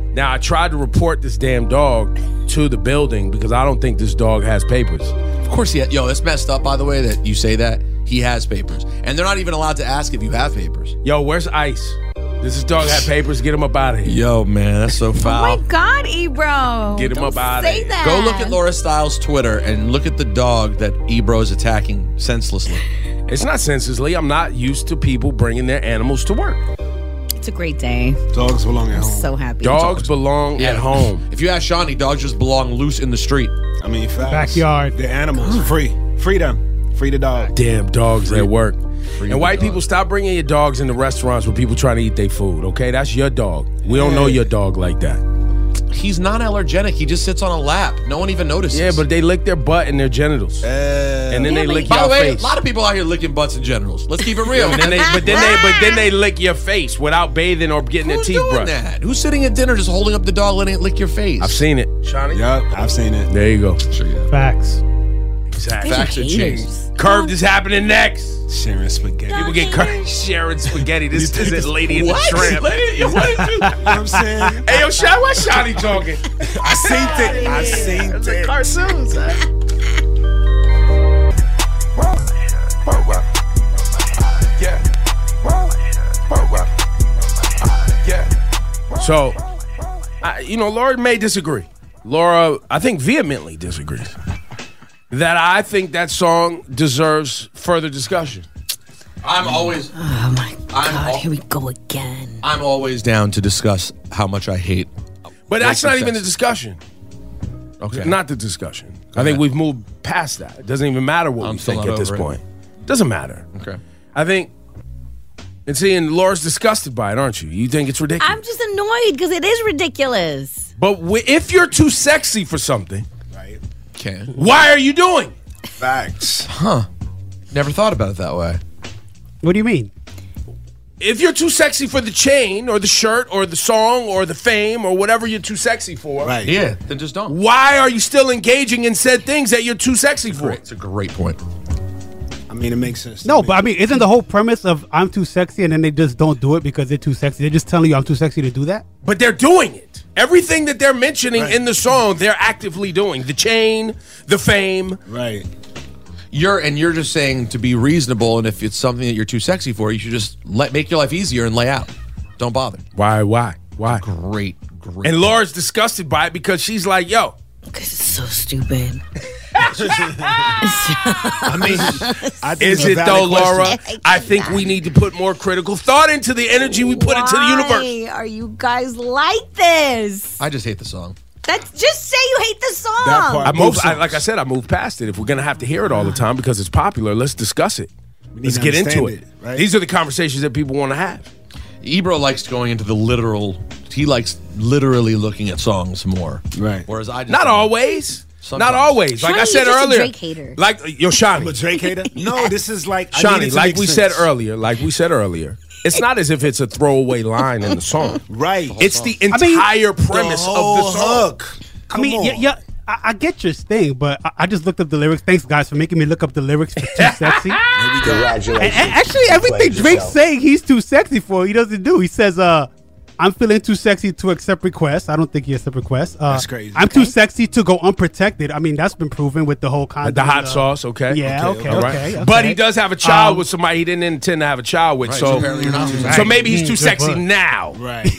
E: Now, I tried to report this damn dog to the building because I don't think this dog has papers.
K: Of course he has. Yo, it's messed up, by the way, that you say that. He has papers. And they're not even allowed to ask if you have papers.
E: Yo, where's Ice? Does this dog have papers? Get him up out of here.
K: Yo, man, that's so foul.
F: Oh my God, Ebro.
E: Get him up out of here.
F: That.
K: Go look at Laura Styles' Twitter and look at the dog that Ebro is attacking senselessly.
E: It's not senselessly. I'm not used to people bringing their animals to work.
F: It's a great day.
H: Dogs belong at home.
F: So happy.
E: Dogs belong at home.
K: If you ask Shawnee, dogs just belong loose in the street.
H: I mean, facts.
L: Backyard.
H: They're animals. Free. Free them. Free the dog.
E: Damn dogs at work. And white people, stop bringing your dogs into restaurants where people trying to eat their food, okay? That's your dog. We don't know your dog like that.
K: He's non-allergenic. He just sits on a lap. No one even notices.
E: Yeah, but they lick their butt and their genitals. And then they lick your face.
K: By the way, a lot of people out here licking butts and genitals. Let's keep it real.
E: And then they lick your face without bathing or getting their teeth brushed.
K: That? Who's sitting at dinner just holding up the dog, letting it lick your face?
E: I've seen it. Shawnee?
H: Yup, I've seen it.
E: There you go.
K: Sure, yeah.
L: Facts.
E: Exactly.
K: Facts are changed.
E: Curved is happening next.
H: Sharing spaghetti.
E: People get curved sharing spaghetti. This is Lady in the Tramp.
H: What you know what I'm saying?
E: Hey, yo, why Shawnee talking?
H: I seen it. I seen
E: It's a
H: it.
E: cartoon, son. So, Laura may disagree. Laura, I think, vehemently disagrees. That I think that song deserves further discussion.
K: I'm always...
F: Oh, my God. Here we go again.
K: I'm always down to discuss how much I hate...
E: But that's not even the discussion.
K: Okay.
E: Not the discussion. I think we've moved past that. It doesn't even matter what we think at this point. Doesn't matter.
K: Okay.
E: I think... And seeing Laura's disgusted by it, aren't you? You think it's ridiculous.
F: I'm just annoyed because it is ridiculous.
E: But if you're too sexy for something...
K: Okay.
E: Why are you doing?
H: Facts.
K: Huh. Never thought about it that way.
L: What do you mean?
E: If you're too sexy for the chain or the shirt or the song or the fame or whatever you're too sexy for,
H: Right.
K: Yeah, then just don't.
E: why are you still engaging in said things that you're too sexy for?
K: It's a great point.
H: I mean, it makes sense.
L: No, but I mean, isn't the whole premise of I'm too sexy and then they just don't do it because they're too sexy? They're just telling you I'm too sexy to do that?
E: But they're doing it. Everything that they're mentioning in the song, they're actively doing. The chain, the fame.
H: Right.
K: You're just saying to be reasonable, and if it's something that you're too sexy for, you should just make your life easier and lay out. Don't bother.
E: Why?
K: Great.
E: And Laura's disgusted by it because she's like, yo.
F: Because it's so stupid.
H: I mean, I think
E: is
H: it's a
E: it though,
H: valid question.
E: Laura? I think we need to put more critical thought into the energy we put into the universe.
F: Why are you guys like this?
K: I just hate the song.
F: Just say you hate the song.
H: That part.
E: Like I said, I moved past it. If we're gonna have to hear it all the time because it's popular, let's discuss it. Let's
H: to
E: get into
H: understand
E: it.
H: right?
E: These are the conversations that people want to have.
K: Ebro likes going into the literal. He likes literally looking at songs more.
H: Right.
K: Whereas I just
E: Not always.
K: Sometimes.
E: Not always. Like
F: Shawnee,
E: I said
F: you're just a
E: earlier.
F: Drake hater.
E: Like Shawnee.
H: I'm a Drake hater? No, this is like... I
E: Shawnee,
H: need it to
E: like
H: make
E: we
H: sense.
E: said earlier, it's not as if it's a throwaway line in the song.
H: Right.
E: It's the entire premise of the song.
H: Hook.
L: I mean, yeah, I get your thing, but I just looked up the lyrics. Thanks, guys, for making me look up the lyrics for Too Sexy.
J: Congratulations.
L: And actually, everything Drake's saying he's too sexy for, he doesn't do. He says, I'm feeling too sexy to accept requests. I don't think he accepts requests.
H: That's crazy.
L: I'm too sexy to go unprotected. I mean, that's been proven with the whole content.
E: The hot sauce, okay.
L: Yeah, okay.
E: All right. But he does have a child with somebody he didn't intend to have a child with.
K: Right,
E: so
K: apparently you're not too sexy.
E: so maybe he's too sexy now.
H: Right.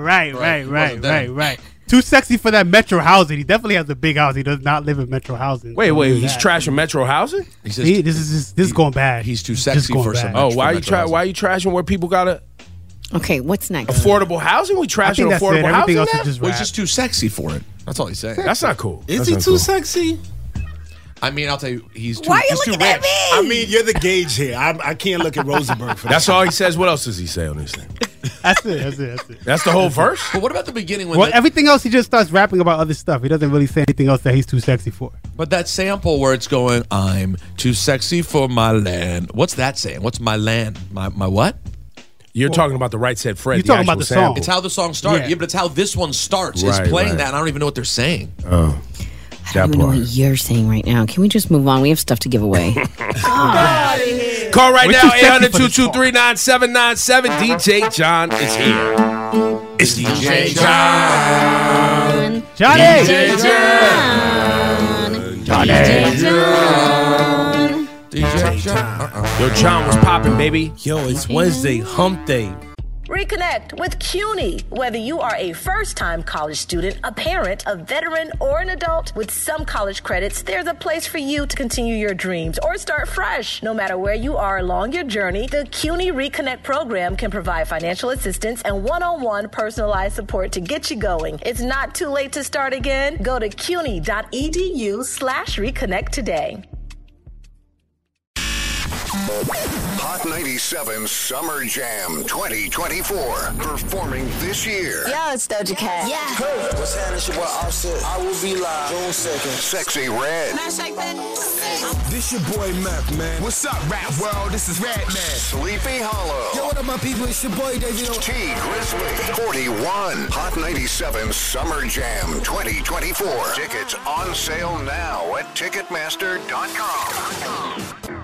L: right. Too sexy for that metro housing. He definitely has a big house. He does not live in metro housing.
E: Wait, he's trashing metro housing?
K: He says
L: This is going bad.
K: he's too sexy for some.
E: Oh, why are you trashing where people got
F: Okay, what's next?
E: affordable housing? We trashing
L: that's it.
E: affordable
L: Everything
E: housing
L: else
E: now?
L: is just
K: Well,
L: rap.
K: he's just too sexy for it. That's all he's saying.
E: That's not cool.
H: Is
E: That's
H: he
E: not
H: too
E: cool.
H: sexy?
K: I mean, I'll tell you, he's too.
F: Why are you
K: he's too
F: looking at
K: rich.
F: me?
H: I mean, you're the gauge here. I can't look at Rosenberg for that.
E: That's all he says. What else does he say on this thing?
L: That's it.
E: That's the whole verse?
K: But what about the beginning when?
L: Well, everything else, he just starts rapping about other stuff. He doesn't really say anything else that he's too sexy for.
K: But that sample where it's going, I'm too sexy for my land. What's that saying? What's my land? My what?
E: You're talking about the Right Said Fred.
L: You're talking about the song.
E: sample.
K: It's how the song started.
L: Yeah.
K: Yeah, but it's how this one starts.
E: Right,
K: it's playing
E: right.
K: that, and I don't even know what they're saying.
E: Oh,
F: I don't even know what you're saying right now. Can we just move on? We have stuff to give away.
E: Get out of here. Call right
L: We're
E: now,
L: too sexy for this
E: 800-223-9797. DJ John is here. It's DJ John.
L: Johnny.
E: DJ John. DJ John. Yo, John was popping, baby.
H: Yo, it's Wednesday, hump day.
A: Reconnect with CUNY. Whether you are a first-time college student, a parent, a veteran, or an adult, with some college credits, there's a place for you to continue your dreams or start fresh. No matter where you are along your journey, the CUNY Reconnect program can provide financial assistance and one-on-one personalized support to get you going. It's not too late to start again. Go to cuny.edu/reconnect today.
B: Hot 97 Summer Jam 2024. Performing this year.
A: Yo, it's Doja Cat.
M: Yeah. Hey, what's happening? It's your boy Offset. I will be live June 2nd.
B: Sexy Red.
G: This your boy Mac, man. What's up, rap world? This is Red Man.
B: Sleepy Hollow.
M: Yo, what up, my people? It's your boy Davey.
B: T Grizzly. 41. Hot 97 Summer Jam 2024. Tickets on sale now at Ticketmaster.com.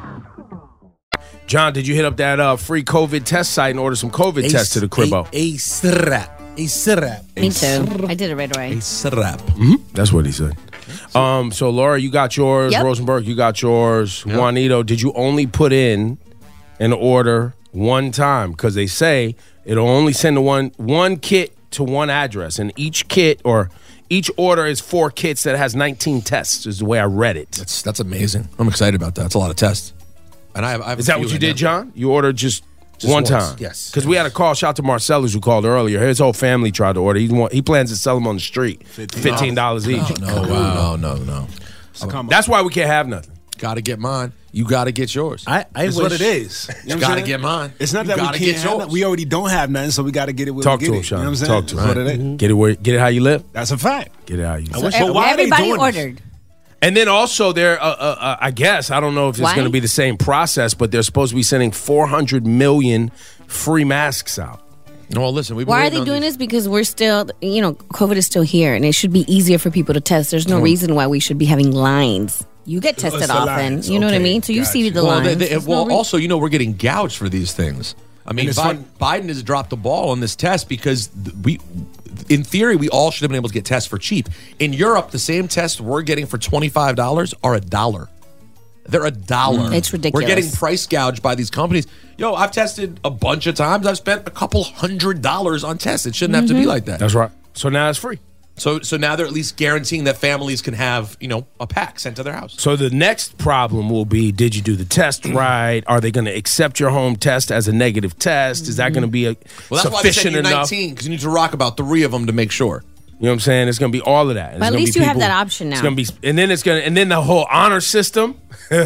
E: John, did you hit up that free COVID test site and order some COVID tests to the cribbo?
H: A syrup.
F: Me too. I did it right away.
H: A syrup.
E: That's what he said. So, Laura, you got yours.
F: Yep.
E: Rosenberg, you got yours. Yep. Juanito, did you only put in an order one time? Because they say it'll only send one kit to one address. And each kit or each order is 4 kits that has 19 tests, is the way I read it.
K: That's amazing. I'm excited about that. That's a lot of tests. And I have
E: Is that what you did, John? You ordered just one
H: once,
E: time?
H: yes.
E: Because we had a call. Shout out to Marcellus who called earlier. His whole family tried to order. He plans to sell them on the street. $15 each.
K: No.
E: That's why we can't have nothing.
K: Got to get mine. You got to get yours.
H: That's what it is.
K: You got to get mine.
H: It's not that we can't have nothing. We already don't have nothing, so we got to get it where
E: Talk
H: we
E: to
H: get
E: him,
H: it.
E: Sean.
H: You know what I'm saying?
E: Talk to him.
H: That's what it is.
E: Get it how you live.
H: That's a fact.
E: Get it how you live.
H: So why are they
F: Everybody
H: doing
F: ordered.
E: And then also there, I guess, I don't know if it's going to be the same process, but they're supposed to be sending 400 million free masks out.
K: No, well, listen.
F: Why are they doing this? Because we're still, COVID is still here, and it should be easier for people to test. There's no reason why we should be having lines. You get tested often. You know what I mean? So you see the lines.
K: Also, we're getting gouged for these things. I mean, Biden has dropped the ball on this test because in theory, we all should have been able to get tests for cheap. In Europe, the same tests we're getting for $25 are $1. They're $1.
F: It's ridiculous.
K: We're getting price gouged by these companies. I've tested a bunch of times. I've spent a couple $100 on tests. It shouldn't have to be like that.
E: That's right. So now it's free.
K: So now they're at least guaranteeing that families can have, a pack sent to their house.
E: So the next problem will be, did you do the test right? Are they going to accept your home test as a negative test? Is that going to be
K: that's why they sent you
E: enough?
K: 19, because you need to rock about 3 of them to make sure.
E: You know what I'm saying? It's going to be all of that.
F: But at least you have that option now.
E: It's going to be, and then the whole honor system.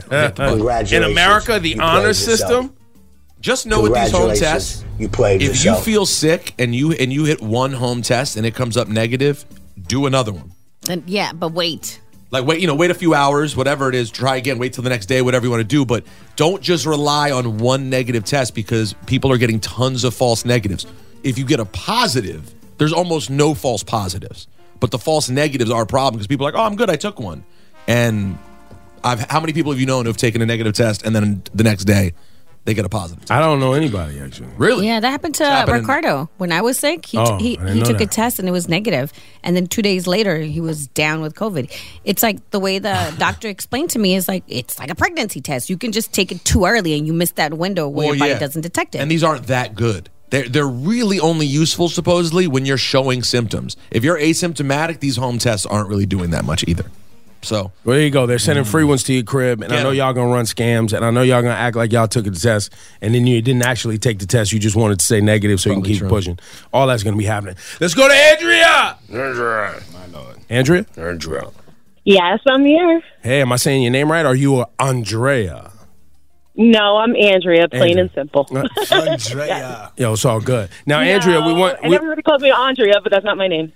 E: In America, the honor system.
K: Just know with these home tests,
J: if
K: you feel sick and you hit one home test and it comes up negative, do another one.
F: Yeah, but wait.
K: Like wait a few hours, whatever it is, try again, wait till the next day, whatever you want to do, but don't just rely on one negative test because people are getting tons of false negatives. If you get a positive, there's almost no false positives. But the false negatives are a problem because people are like, "Oh, I'm good, I took one." And how many people have you known who have taken a negative test and then the next day they get a positive test?
E: I don't know anybody, actually.
K: Really?
F: Yeah, that happened to Ricardo. When I was sick, he took a test and it was negative. And then 2 days later, he was down with COVID. It's like the way the doctor explained to me is like, it's like a pregnancy test. You can just take it too early and you miss that window where your body doesn't detect it.
K: And these aren't that good. They're really only useful, supposedly, when you're showing symptoms. If you're asymptomatic, these home tests aren't really doing that much either. So
E: well, there you go. They're sending free ones to your crib, and I know y'all gonna run scams, and I know y'all gonna act like y'all took a test, and then you didn't actually take the test. You just wanted to say negative so you can keep pushing. All that's gonna be happening. Let's go to Andrea. Andrea, my lord. Andrea.
I: Yes, I'm here.
E: Hey, am I saying your name right? Or are you Andrea?
I: No, I'm Andrea, plain and simple.
H: Andrea.
E: Yo, it's all good. Now, Andrea,
I: and everybody calls me Andrea, but that's not my name.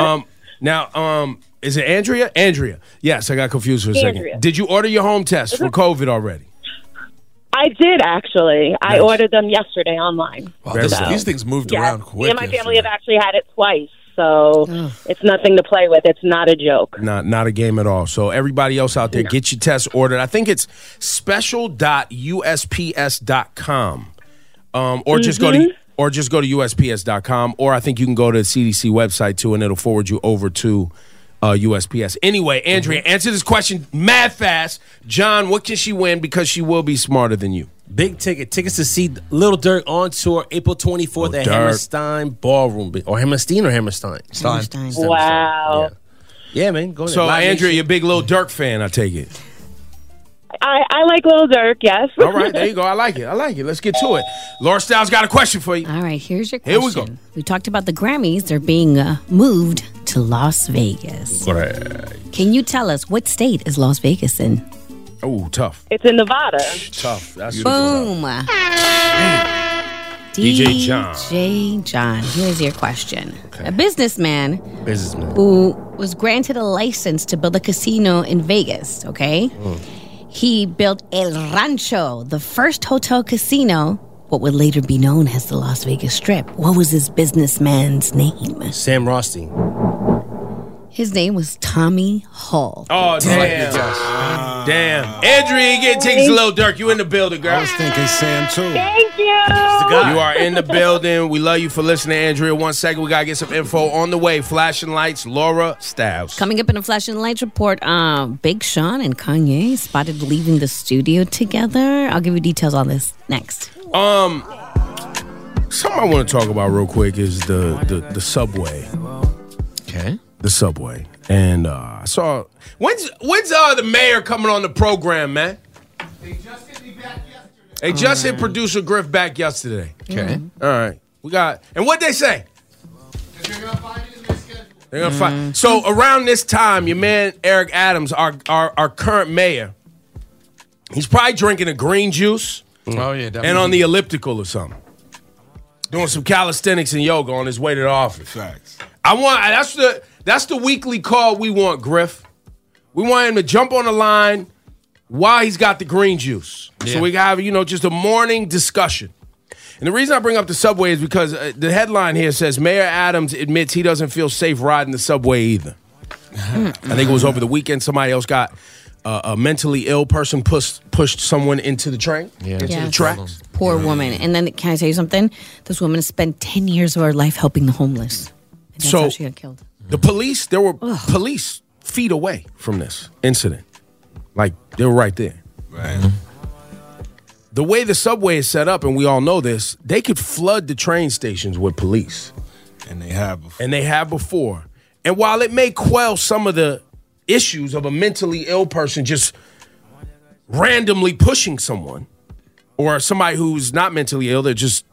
E: Is it Andrea? Andrea. Yes, I got confused for a second. Did you order your home test for COVID already?
I: I did, actually. Nice. I ordered them yesterday online.
K: Wow, these things moved around quick.
I: Me and my family have actually had it twice. so it's nothing to play with. It's not a joke.
E: Not a game at all. So everybody else out there, get your test ordered. I think it's special.usps.com, or just go to USPS.com, or I think you can go to the CDC website too, and it'll forward you over to USPS. Anyway, Andrea, answer this question mad fast. John, what can she win because she will be smarter than you?
N: Big tickets to see Lil Durk on tour April 24th at Hammerstein Ballroom. Or Hammerstein?
K: Stein.
I: Wow.
N: Yeah, man. Go
E: So, Andrea, you're a big Lil Durk fan, I take it.
I: I like Lil Durk, yes.
E: All right, there you go. I like it. Let's get to it. Laura Styles got a question for you.
F: All right, here's your question.
E: Here we go.
F: We talked about the Grammys. They're being moved to Las Vegas.
E: Right.
F: Can you tell us what state is Las Vegas in?
E: Oh, tough.
I: It's in Nevada.
E: Tough. That's
F: Boom.
E: DJ John.
F: DJ John. Here's your question. Okay. A businessman who was granted a license to build a casino in Vegas, okay? He built El Rancho, the first hotel casino, what would later be known as the Las Vegas Strip. What was this businessman's name?
N: Sam Rothstein.
F: His name was Tommy Hall.
E: Oh, damn. Damn. Andrea, you get tickets to Lil Durk. You in the building, girl.
H: I was thinking Sam, too.
I: Thank you.
E: You are in the building. We love you for listening, Andrea. 1 second. We got to get some info on the way. Flashing Lights, Laura Styles.
F: Coming up in a Flashing Lights report, Big Sean and Kanye spotted leaving the studio together. I'll give you details on this next.
E: Something I want to talk about real quick is the subway.
K: Okay.
E: The subway. And I saw... When's the mayor coming on the program, man? They just hit me back yesterday. They just hit producer Griff back yesterday.
K: Okay.
E: All right. We got... And what'd they say? They're going to find it in their schedule. They're going to find... So around this time, your man Eric Adams, our current mayor, he's probably drinking a green juice.
K: Oh, yeah, definitely.
E: And on the elliptical or something. Doing some calisthenics and yoga on his way to the office.
H: Facts.
E: That's the weekly call we want, Griff. We want him to jump on the line while he's got the green juice. Yeah. So we can have, just a morning discussion. And the reason I bring up the subway is because the headline here says, Mayor Adams admits he doesn't feel safe riding the subway either. I think it was over the weekend. Somebody else got a mentally ill person pushed someone into the train, into the tracks.
F: Poor woman. And then, can I tell you something? This woman has spent 10 years of her life helping the homeless. And that's how she got killed.
E: The police, there were police feet away from this incident. Like, they were right there.
H: Right.
E: The way the subway is set up, and we all know this, they could flood the train stations with police.
H: And they have before.
E: And while it may quell some of the issues of a mentally ill person just randomly pushing someone, or somebody who's not mentally ill, they're just,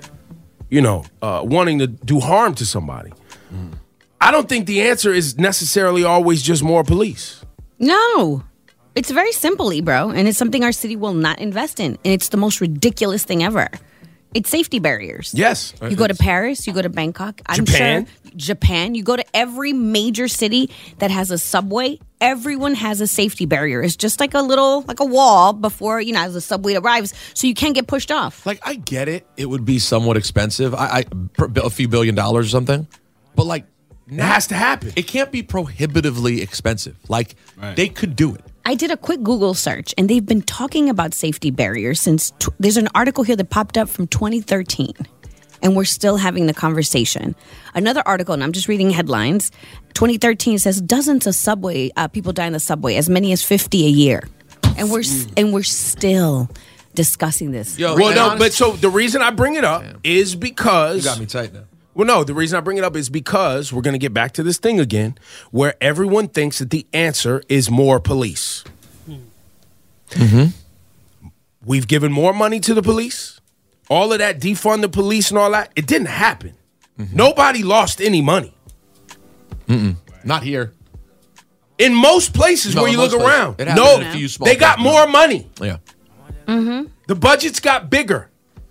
E: wanting to do harm to somebody. I don't think the answer is necessarily always just more police.
F: No. It's very simple, bro, and it's something our city will not invest in. And it's the most ridiculous thing ever. It's safety barriers.
E: Yes.
F: You go to Paris, you go to Bangkok. Japan. You go to every major city that has a subway, everyone has a safety barrier. It's just like a wall before, as the subway arrives, so you can't get pushed off.
K: Like, I get it. It would be somewhat expensive. A few $1 billion or something. But,
E: it has to happen.
K: It can't be prohibitively expensive. They could do it.
F: I did a quick Google search, and they've been talking about safety barriers since there's an article here that popped up from 2013, and we're still having the conversation. Another article, and I'm just reading headlines, 2013 says dozens of people die in the subway, as many as 50 a year, and we're still discussing this.
E: But so the reason I bring it up is because
K: you got me tight now.
E: Well, no, the reason I bring it up is because we're going to get back to this thing again where everyone thinks that the answer is more police. Mm-hmm. We've given more money to the police. All of that, defund the police and all that, it didn't happen. Mm-hmm. Nobody lost any money.
K: Not here.
E: In most places where you look around. They got more money.
K: Yeah.
F: Mm-hmm.
E: The budgets got bigger.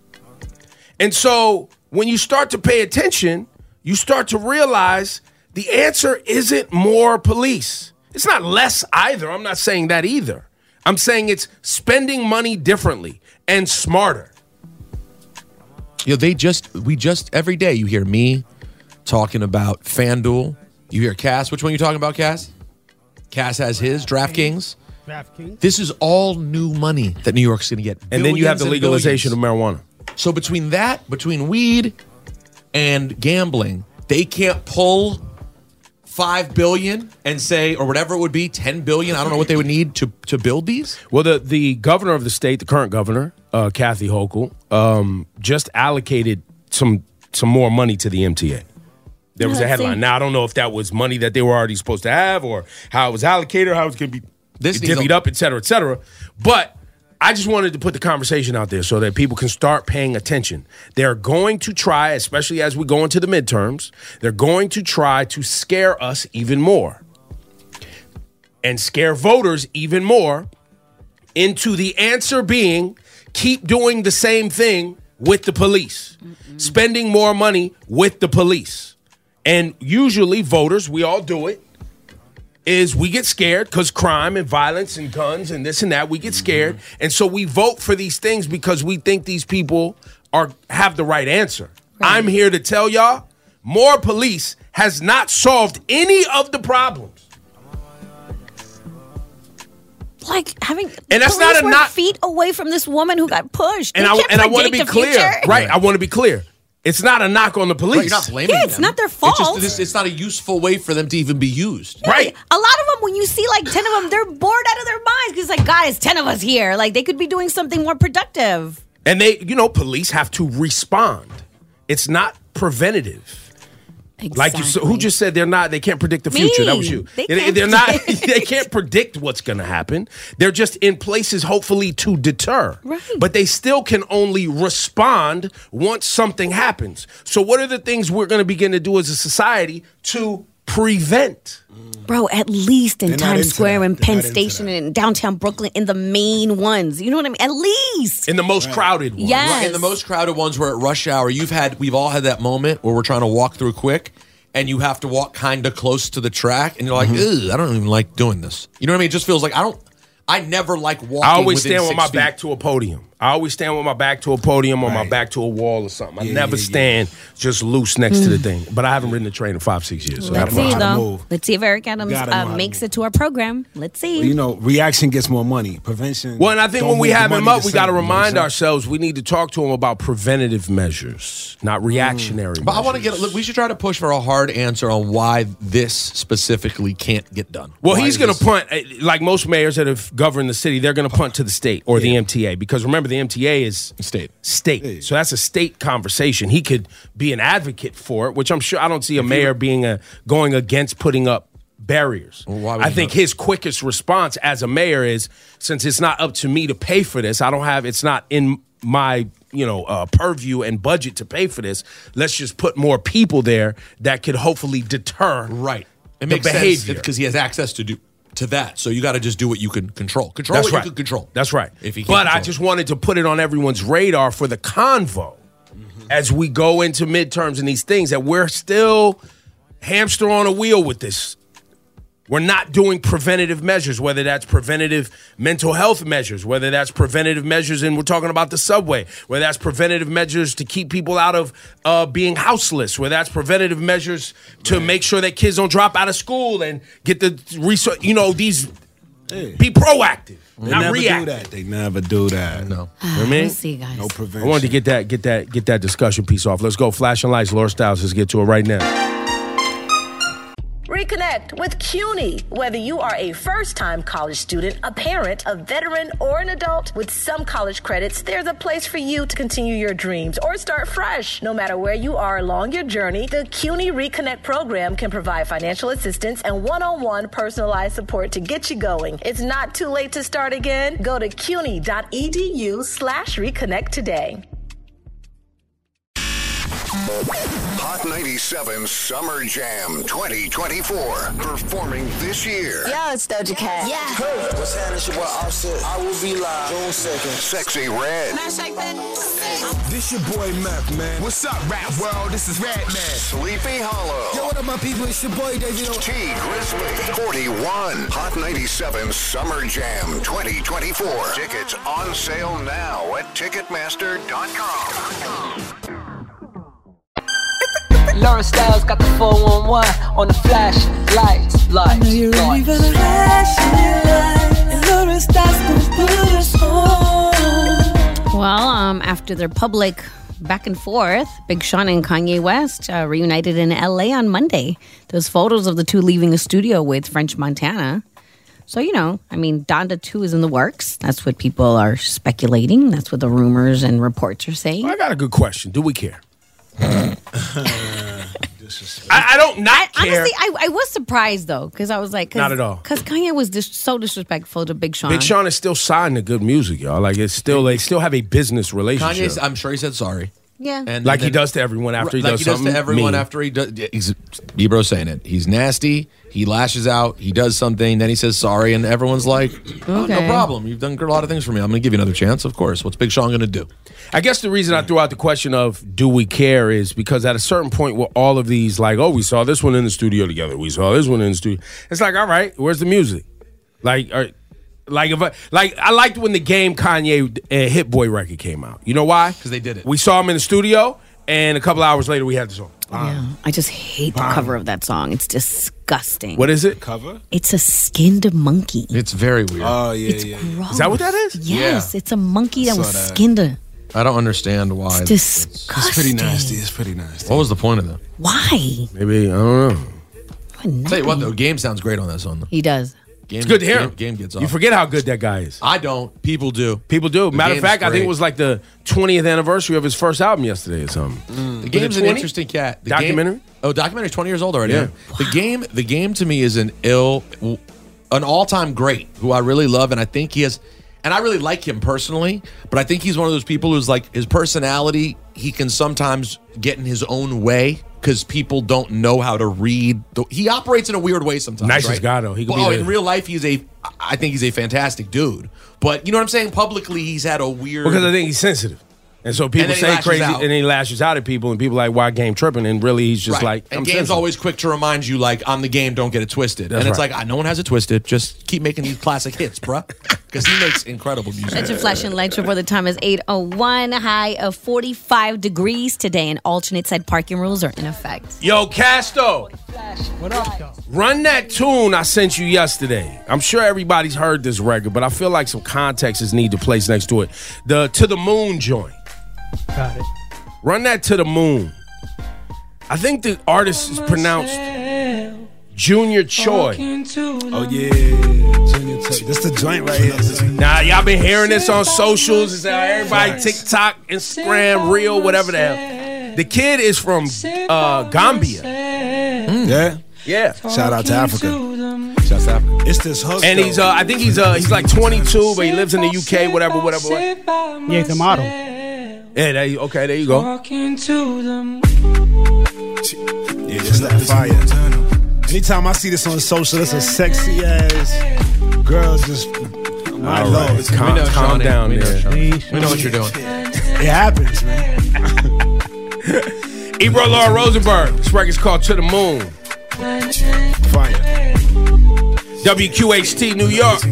E: And so when you start to pay attention, you start to realize the answer isn't more police. It's not less either. I'm not saying that either. I'm saying it's spending money differently and smarter.
K: We just every day you hear me talking about FanDuel. You hear Cass. Which one are you talking about, Cass? Cass has his, DraftKings. This is all new money that New York's going to get.
E: And then you have the legalization of marijuana.
K: So between weed and gambling, they can't pull $5 billion and say, or whatever it would be, $10 billion. I don't know what they would need to build these.
E: Well, the governor of the state, the current governor, Kathy Hochul, just allocated some more money to the MTA. There was a headline. Now, I don't know if that was money that they were already supposed to have or how it was allocated or how it was going to be divvied up, et cetera, et cetera. But I just wanted to put the conversation out there so that people can start paying attention. They're going to try, especially as we go into the midterms, they're going to try to scare us even more and scare voters even more into the answer being keep doing the same thing with the police, spending more money with the police. And usually voters, we all do it, is we get scared because crime and violence and guns and this and that, we get scared. And so we vote for these things because we think these people have the right answer. Right. I'm here to tell y'all, more police has not solved any of the problems.
F: Like having
E: and that's not a knock
F: feet away from this woman who got pushed.
E: And I want to be clear. Right. I want to be clear. It's not a knock on the police.
K: Right, you're not blaming them.
F: It's not their fault.
K: It's not a useful way for them to even be used.
F: Yeah, right. A lot of them, when you see like 10 of them, they're bored out of their minds because like, God, it's 10 of us here. Like they could be doing something more productive.
E: And police have to respond. It's not preventative.
F: Exactly.
E: Like who just said they can't predict the future? That was you. They're not. They can't predict what's going to happen. They're just in places, hopefully, to deter.
F: Right.
E: But they still can only respond once something happens. So, what are the things we're going to begin to do as a society to prevent?
F: Bro, at least in Times Square and Penn Station and in downtown Brooklyn, in the main ones. You know what I mean? At least.
E: In the most crowded ones.
F: Yes.
K: Right, in the most crowded ones where at rush hour, we've all had that moment where we're trying to walk through quick and you have to walk kind of close to the track and you're like, I don't even like doing this. You know what I mean? It just feels like I never like walking.
E: I always stand with my back to a podium. I always stand with my back to a podium or my back to a wall or something. I never stand just loose next to the thing. But I haven't ridden the train in 5-6 years. So
F: Let's see, though. Let's see if Eric Adams makes it to our program. Let's see.
H: Well, reaction gets more money. Prevention.
E: Well, and I think when we have him up, we got to remind ourselves we need to talk to him about preventative measures, not reactionary measures.
K: But I want to we should try to push for a hard answer on why this specifically can't get done.
E: Well, he's going to punt, like most mayors that have governed the city, they're going to punt to the state or the MTA. Because remember, the MTA is state. Yeah. So that's a state conversation. He could be an advocate for it, which I'm sure I don't see a mayor being going against putting up barriers.
K: Well,
E: I think his quickest response as a mayor is, since it's not up to me to pay for this, it's not in my purview and budget to pay for this. Let's just put more people there that could hopefully deter
K: it makes
E: behavior.
K: sense because he has access to that. So you got to just do what you can control.
E: That's
K: what
E: right.
K: you can control.
E: That's right.
K: But
E: I just wanted to put it on everyone's radar for the convo as we go into midterms and these things that we're still hamster on a wheel with this. We're not doing preventative measures, whether that's preventative mental health measures, whether that's preventative measures, and we're talking about the subway, whether that's preventative measures to keep people out of being houseless, whether that's preventative measures to make sure that kids don't drop out of school and get the research, be proactive, not reactive.
H: They never do that.
K: No.
E: You know what I mean?
F: We'll see, guys.
H: No prevention.
E: I wanted to get that discussion piece off. Let's go. Flashing lights, Laura Styles. Let's get to it right now.
A: Reconnect with CUNY. Whether you are a first-time college student, a parent, a veteran, or an adult, with some college credits, there's a place for you to continue your dreams or start fresh. No matter where you are along your journey, the CUNY Reconnect program can provide financial assistance and one-on-one personalized support to get you going. It's not too late to start again. Go to cuny.edu/reconnect today.
B: Hot 97 Summer Jam 2024. Performing this year.
O: Yo, it's Doja Cat.
M: Yeah. Hey, what's happening? It's your boy Offset. I will be live June 2nd.
B: Sexy Red.
G: This your boy Mac, man. What's up, rap world? This is Red Man.
B: Sleepy Hollow.
G: Yo, what up, my people? It's your boy David.
B: T Grizzly. 41. Hot 97 Summer Jam 2024. Tickets on sale now at Ticketmaster.com.
O: Laura Styles got the 411 on the flashlights. Lights.
P: You ready for the flashing light? And Laura Styles gonna put us on.
F: Well, after their public back and forth, Big Sean and Kanye West reunited in LA on Monday. There's photos of the two leaving a studio with French Montana. So, Donda 2 is in the works. That's what people are speculating. That's what the rumors and reports are saying.
E: Well, I got a good question. Do we care? I don't not care.
F: Honestly, I was surprised, though, because I was like...
E: Not at all.
F: Because Kanye was so disrespectful to Big Sean.
E: Big Sean is still signed to good music, y'all. Like, it's still they still have a business relationship.
K: I'm sure he said sorry.
F: Yeah.
K: And
E: like
K: then,
E: he does to everyone after he does something
K: to everyone
E: mean.
K: after he does. Ebro's saying it. He's nasty. He lashes out. He does something. Then he says sorry, and everyone's like, "Oh, no problem. You've done a lot of things for me. I'm going to give you another chance." Of course. What's Big Sean going to do?
E: I guess the reason I threw out the question of do we care is because at a certain point where all of these like, oh, we saw this one in the studio together. We saw this one in the studio. It's like, all right, where's the music? I liked when the Game Kanye Hit Boy record came out. You know why?
K: Because they did it.
E: We saw him in the studio, and a couple hours later we had the song.
F: Yeah, I just hate the cover of that song. It's disgusting.
E: What is it?
H: Cover?
F: It's a skinned monkey.
K: It's very weird.
H: Oh, yeah,
F: It's
H: yeah.
F: gross.
E: Is that what that is?
F: Yes, it's a monkey that
H: Saw
F: was
H: that.
F: skinned.
K: I don't understand why.
F: It's disgusting.
H: It's pretty nasty. It's pretty nasty.
K: What was the point of that?
F: Why?
E: Maybe, I don't know.
K: Tell you what, though, Game sounds great on that song, though.
F: He does.
K: Game,
E: It's good to hear him.
K: Game gets off.
E: You forget how good that guy is.
K: I don't. People do.
E: People do.
K: The
E: Matter of
K: Game's
E: fact, I think
K: great.
E: it was like the 20th anniversary of his first album yesterday or something.
K: The Game's an interesting cat. The
E: Documentary?
K: Game, documentary's 20 years old already.
E: Yeah.
K: Yeah. The game to me is an all-time great who I really love, and I think he has, and I really like him personally, but I think he's one of those people who's like, his personality, he can sometimes get in his own way because people don't know how to read. He operates in a weird way sometimes.
E: Nicest
K: right?
E: guy, though. He could
K: Well,
E: be the-
K: in real life, I think he's a fantastic dude. But you know what I'm saying? Publicly, he's had a weird...
E: Because I think he's sensitive. And so people
K: And then he
E: say
K: lashes
E: crazy,
K: out.
E: and then he lashes out at people, and people are like, why Game tripping? And really, he's just
K: Right.
E: like,
K: and
E: I'm
K: Game's
E: sensitive.
K: always quick to remind you, like, I'm the Game, don't get it twisted.
E: That's
K: and it's
E: right.
K: like, no one has it twisted. Just keep making these classic hits, bruh. Because he makes incredible music.
F: That's your flashing lights report. The time is 8:01. High of 45 degrees today, and alternate side parking rules are in effect.
E: Yo, Casto,
L: What up, though?
E: run that tune I sent you yesterday. I'm sure everybody's heard this record, but I feel like some context is needed to place next to it. The To The Moon joint.
L: Got it.
E: Run that To The Moon. I think the artist is pronounced Junior Choi.
H: Oh, yeah. Junior Choi. This the joint right here.
E: Now, y'all been hearing this on socials. It's everybody TikTok, Instagram, Reel, whatever the hell. The kid is from Gambia.
H: Yeah.
E: Yeah.
H: Shout out to Africa. Shout out to Africa. It's this hook.
E: And he's I think he's like 22, but he lives in the UK, whatever.
L: Yeah, he's a model.
E: Yeah, there you go.
H: Yeah, it's that fire. Anytime I see this on social, it's a sexy ass girl just. My
E: All
H: lord.
E: right, calm down there.
K: We know what you're doing.
H: It happens, man.
E: Ebro Laura Rosenberg. This record's called To The Moon.
H: Fire.
E: WQHT, New York.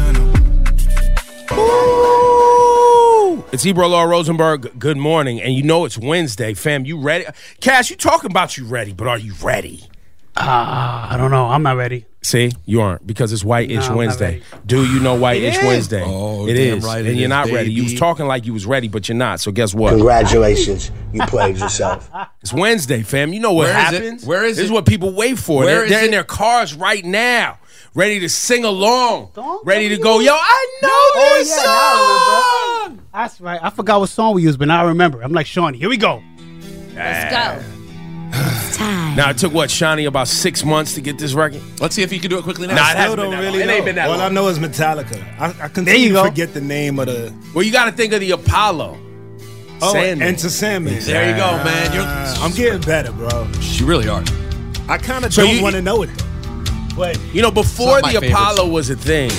E: Ooh. It's Ebro Laura Rosenberg. Good morning. And you know it's Wednesday, fam. You ready? Cash, you talking about you ready, but are you ready?
L: I don't know. I'm not ready.
E: See, you aren't because it's White Itch
L: I'm not
E: Wednesday.
L: ready.
E: Do you know White
L: It
E: Itch
L: is.
E: Wednesday?
K: Oh,
E: it
K: damn
E: is.
K: right
E: And
K: it
E: you're
K: is,
E: not ready. You was
K: baby.
E: talking like you was ready, but you're not. So guess what?
J: Congratulations, you played yourself.
E: It's Wednesday, fam. You know what
K: Where is it?
E: happens.
K: Where is
E: This is
K: it?
E: what people wait for.
K: Where
E: They're,
K: is
E: they're in
K: it?
E: their cars right now, ready to sing along, ready to go. Yo, I know this song.
L: That's right. I forgot what song we used, but now I remember. I'm like, Shawnee, here we go.
F: Let's go. It's time.
E: Now it took what, Shawnee, about 6 months to get this record.
K: Let's see if you can do it quickly now.
E: Nah, it
H: Still
E: hasn't been
H: don't
E: that
H: really
E: long. It
H: know.
E: ain't been that
H: All I
E: long.
H: know is Metallica. I
L: There
H: continue
L: you
H: to
L: go.
H: forget the name of the.
E: Well, you got to think of the Apollo.
H: Oh,
E: Sandman.
H: Enter Sandman.
K: There you go, man.
H: I'm getting better, bro.
K: You really are.
H: I kind of
E: So
H: don't
E: you-
H: want to know it though. But
E: You know, before
K: It's not
E: the
K: my
E: Apollo was a thing,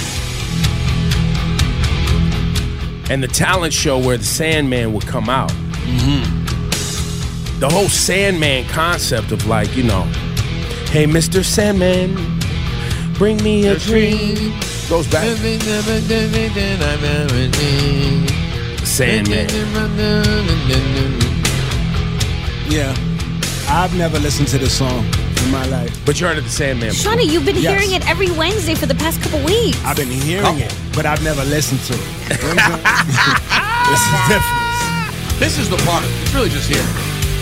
E: and the talent show where the Sandman would come out, the whole Sandman concept of like, you know, hey, Mr. Sandman, bring me a dream, goes back. Sandman.
H: yeah, I've never listened to this song in my life.
E: But you heard of the Sandman before.
F: Shawnee, you've been
H: Yes.
F: hearing it every Wednesday for the past couple weeks.
H: I've been hearing it, but I've never listened to it. You know what I'm saying? This is different.
K: This is the part. It's really just here.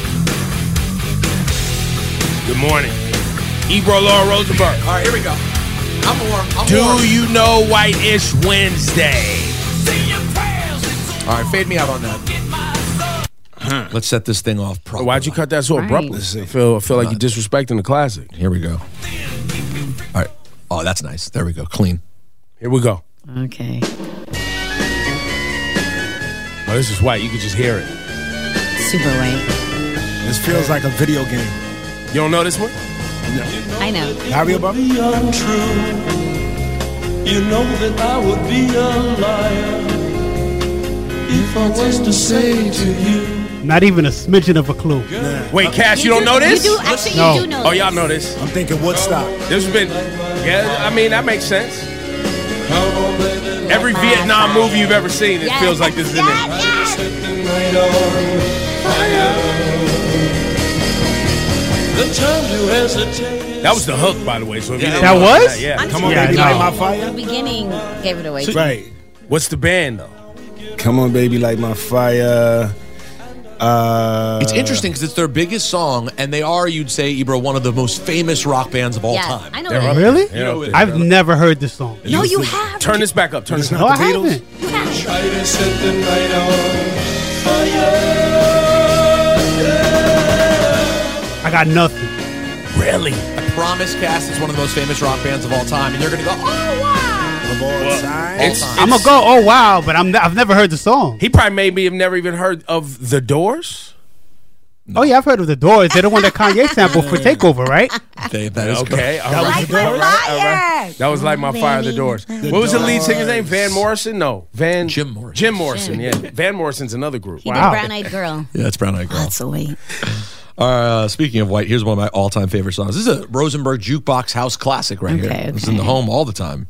E: Good morning. Ebro, Laura Rosenberg.
K: All right, here we go. I'm warm.
E: Do you know White-ish Wednesday?
K: All right, fade me out on that. Let's set this thing off properly.
E: Why'd you cut that so abruptly? I feel like you're disrespecting the classic.
K: Here we go. All right. Oh, that's nice. There we go. Clean.
E: Here we go.
F: Okay.
E: Oh, this is white. You can just hear it.
F: Super white.
H: This feels like a video game.
E: You don't know this one?
H: No.
F: I know.
H: Harry above?
P: Be untrue. You know that I would be a liar if I was to say to you.
L: Not even a smidgen of a clue.
E: Wait, Cash, you don't know this?
F: You do. Actually,
L: No.
F: you do know.
E: Oh, y'all know this.
H: I'm thinking Woodstock.
E: This has been, yeah, I mean, that makes sense. Every Vietnam movie you've ever seen, it feels like this is in it. That was the hook, by the way. So if you didn't
L: That
E: know
L: was?
E: yeah.
H: Come on,
L: Yeah,
H: baby,
L: I
H: light
L: know.
H: my
F: The
H: fire.
F: beginning gave it away.
H: Right.
E: What's the band though?
H: Come on, baby, light my fire.
K: It's interesting because it's their biggest song, and they are, you'd say, Ebro, one of the most famous rock bands of all
F: Yeah,
K: time.
F: I know
E: They're
F: that.
E: up
L: Really?
E: there. They're up there.
L: I've never heard this song.
F: No, you have.
E: Turn this back up. Turn this
L: No,
E: up.
L: I haven't.
P: Try to set the night on fire.
L: I got nothing.
E: Really?
K: I promise, Cass, it's one of the most famous rock bands of all time, and you're going to go, oh, wow.
H: Of all time.
L: I'm gonna go. Oh wow, but I've never heard the song.
E: He probably maybe have never even heard of The Doors.
L: Oh yeah, I've heard of the Doors. They're the one that Kanye sampled for Takeover, right?
K: Dave, that is
E: Okay,
K: correct.
E: all
H: That was
E: right.
H: the Doors?
E: All right. That was Like My Fire, The Doors. What was the lead singer's name? Van Morrison? No,
K: Jim Morrison.
E: Jim Morrison. Yeah, Van Morrison's another group.
F: He
L: Wow.
F: did Brown Eyed Girl.
K: Yeah, it's Brown Eyed Girl.
F: That's a wait.
K: Speaking of white, here's one of my all-time favorite songs. This is a Rosenberg Jukebox House classic right here.
F: Okay,
K: It's in the home all the time.